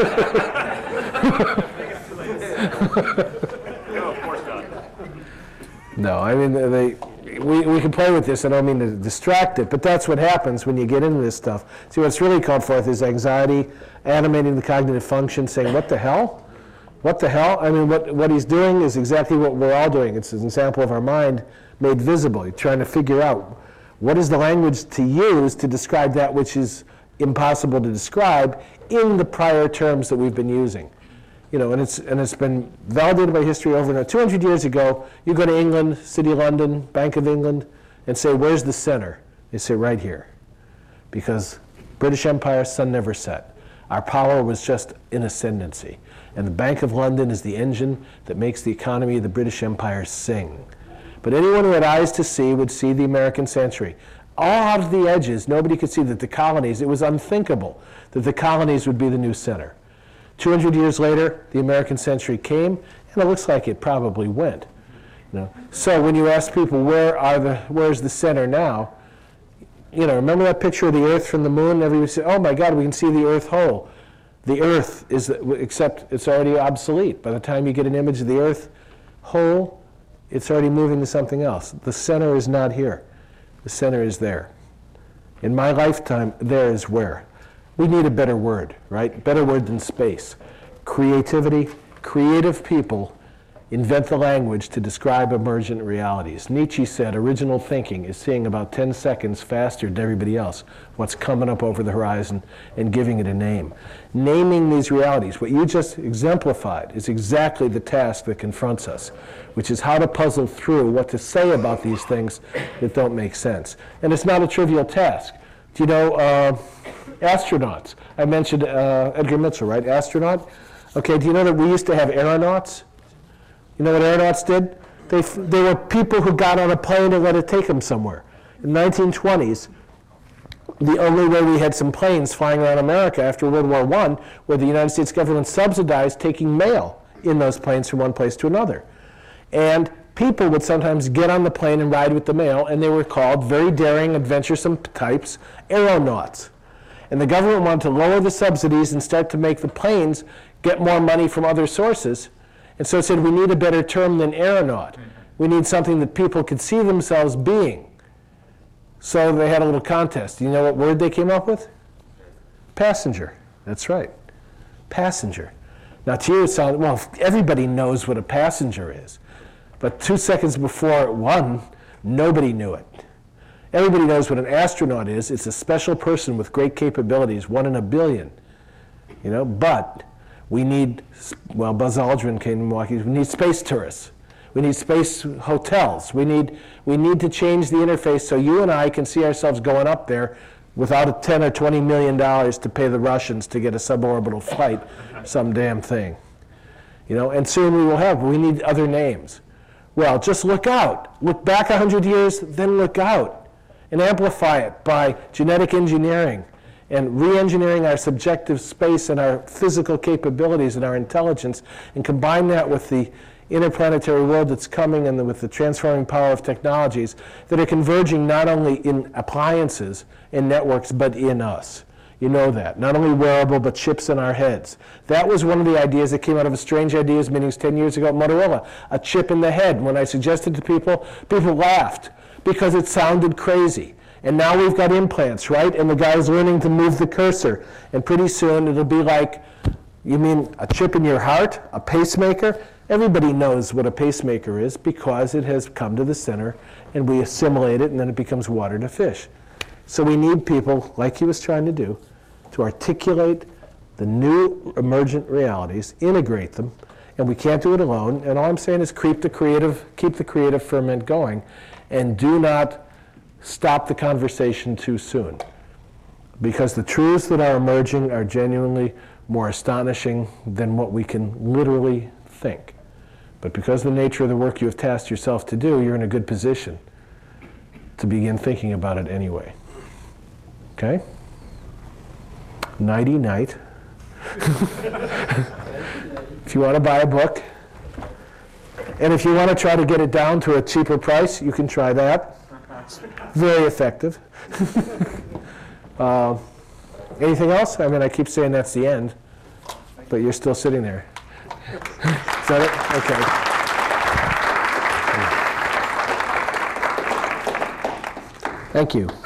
of course not. No, I mean, they, we, we can play with this. I don't mean to distract it, but that's what happens when you get into this stuff. See, what's really called forth is anxiety, animating the cognitive function, saying, what the hell? What the hell? I mean, what, what he's doing is exactly what we're all doing. It's an example of our mind made visible. You're trying to figure out what is the language to use to describe that which is impossible to describe in the prior terms that we've been using. You know, and it's and it's been validated by history over and over. two hundred years ago, you go to England, City of London, Bank of England, and say, where's the center? They say, right here. Because British Empire, sun never set. Our power was just in ascendancy. And the Bank of London is the engine that makes the economy of the British Empire sing. But anyone who had eyes to see would see the American century. All out of the edges, nobody could see that the colonies, it was unthinkable that the colonies would be the new center. two hundred years later, the American century came, and it looks like it probably went. You know? So when you ask people, where are the, where's the center now? You know, remember that picture of the Earth from the moon? Everybody said, oh my God, we can see the Earth whole. The Earth is, except it's already obsolete. By the time you get an image of the Earth whole, it's already moving to something else. The center is not here. The center is there. In my lifetime, there is where. We need a better word, right? Better word than space. Creativity, creative people invent the language to describe emergent realities. Nietzsche said original thinking is seeing about ten seconds faster than everybody else what's coming up over the horizon and giving it a name. Naming these realities, what you just exemplified, is exactly the task that confronts us, which is how to puzzle through what to say about these things that don't make sense. And it's not a trivial task. Do you know uh, astronauts? I mentioned uh, Edgar Mitchell, right? Astronaut? Okay, do you know that we used to have aeronauts? You know what aeronauts did? They, they were people who got on a plane and let it take them somewhere. In the nineteen twenties, the only way we had some planes flying around America after World War One were the United States government subsidized taking mail in those planes from one place to another. And people would sometimes get on the plane and ride with the mail, and they were called, very daring, adventuresome types, aeronauts. And the government wanted to lower the subsidies and start to make the planes get more money from other sources. And so it said, we need a better term than aeronaut. We need something that people could see themselves being. So they had a little contest. You know what word they came up with? Passenger. That's right. Passenger. Now to you it sounds, well, everybody knows what a passenger is. But two seconds before it won, Nobody knew it. Everybody knows what an astronaut is. It's a special person with great capabilities, one in a billion. You know, but we need, well, Buzz Aldrin came to Milwaukee, we need space tourists. We need space hotels. We need, we need to change the interface so you and I can see ourselves going up there without a ten or twenty million dollars to pay the Russians to get a suborbital flight, some damn thing. You know, and soon we will have, we need other names. Well, just look out. Look back a hundred years, then look out. And amplify it by genetic engineering and re-engineering our subjective space and our physical capabilities and our intelligence, and combine that with the interplanetary world that's coming and the, with the transforming power of technologies that are converging not only in appliances and networks, but in us. You know that. Not only wearable, but chips in our heads. That was one of the ideas that came out of a Strange Ideas meetings ten years ago at Motorola, a chip in the head. When I suggested to people, people laughed because it sounded crazy. And now we've got implants, right? And the guy's learning to move the cursor. And pretty soon it'll be like, you mean a chip in your heart? A pacemaker? Everybody knows what a pacemaker is because it has come to the center and we assimilate it and then it becomes water to fish. So we need people, like he was trying to do, to articulate the new emergent realities, integrate them, and we can't do it alone. And all I'm saying is keep the creative, keep the creative ferment going, and do not stop the conversation too soon. Because the truths that are emerging are genuinely more astonishing than what we can literally think. But because of the nature of the work you have tasked yourself to do, you're in a good position to begin thinking about it anyway. Okay? Nighty night. If you want to buy a book, and if you want to try to get it down to a cheaper price, you can try that. It's very effective. uh, anything else? I mean, I keep saying that's the end, but you're still sitting there. Is that it? Okay. Thank you.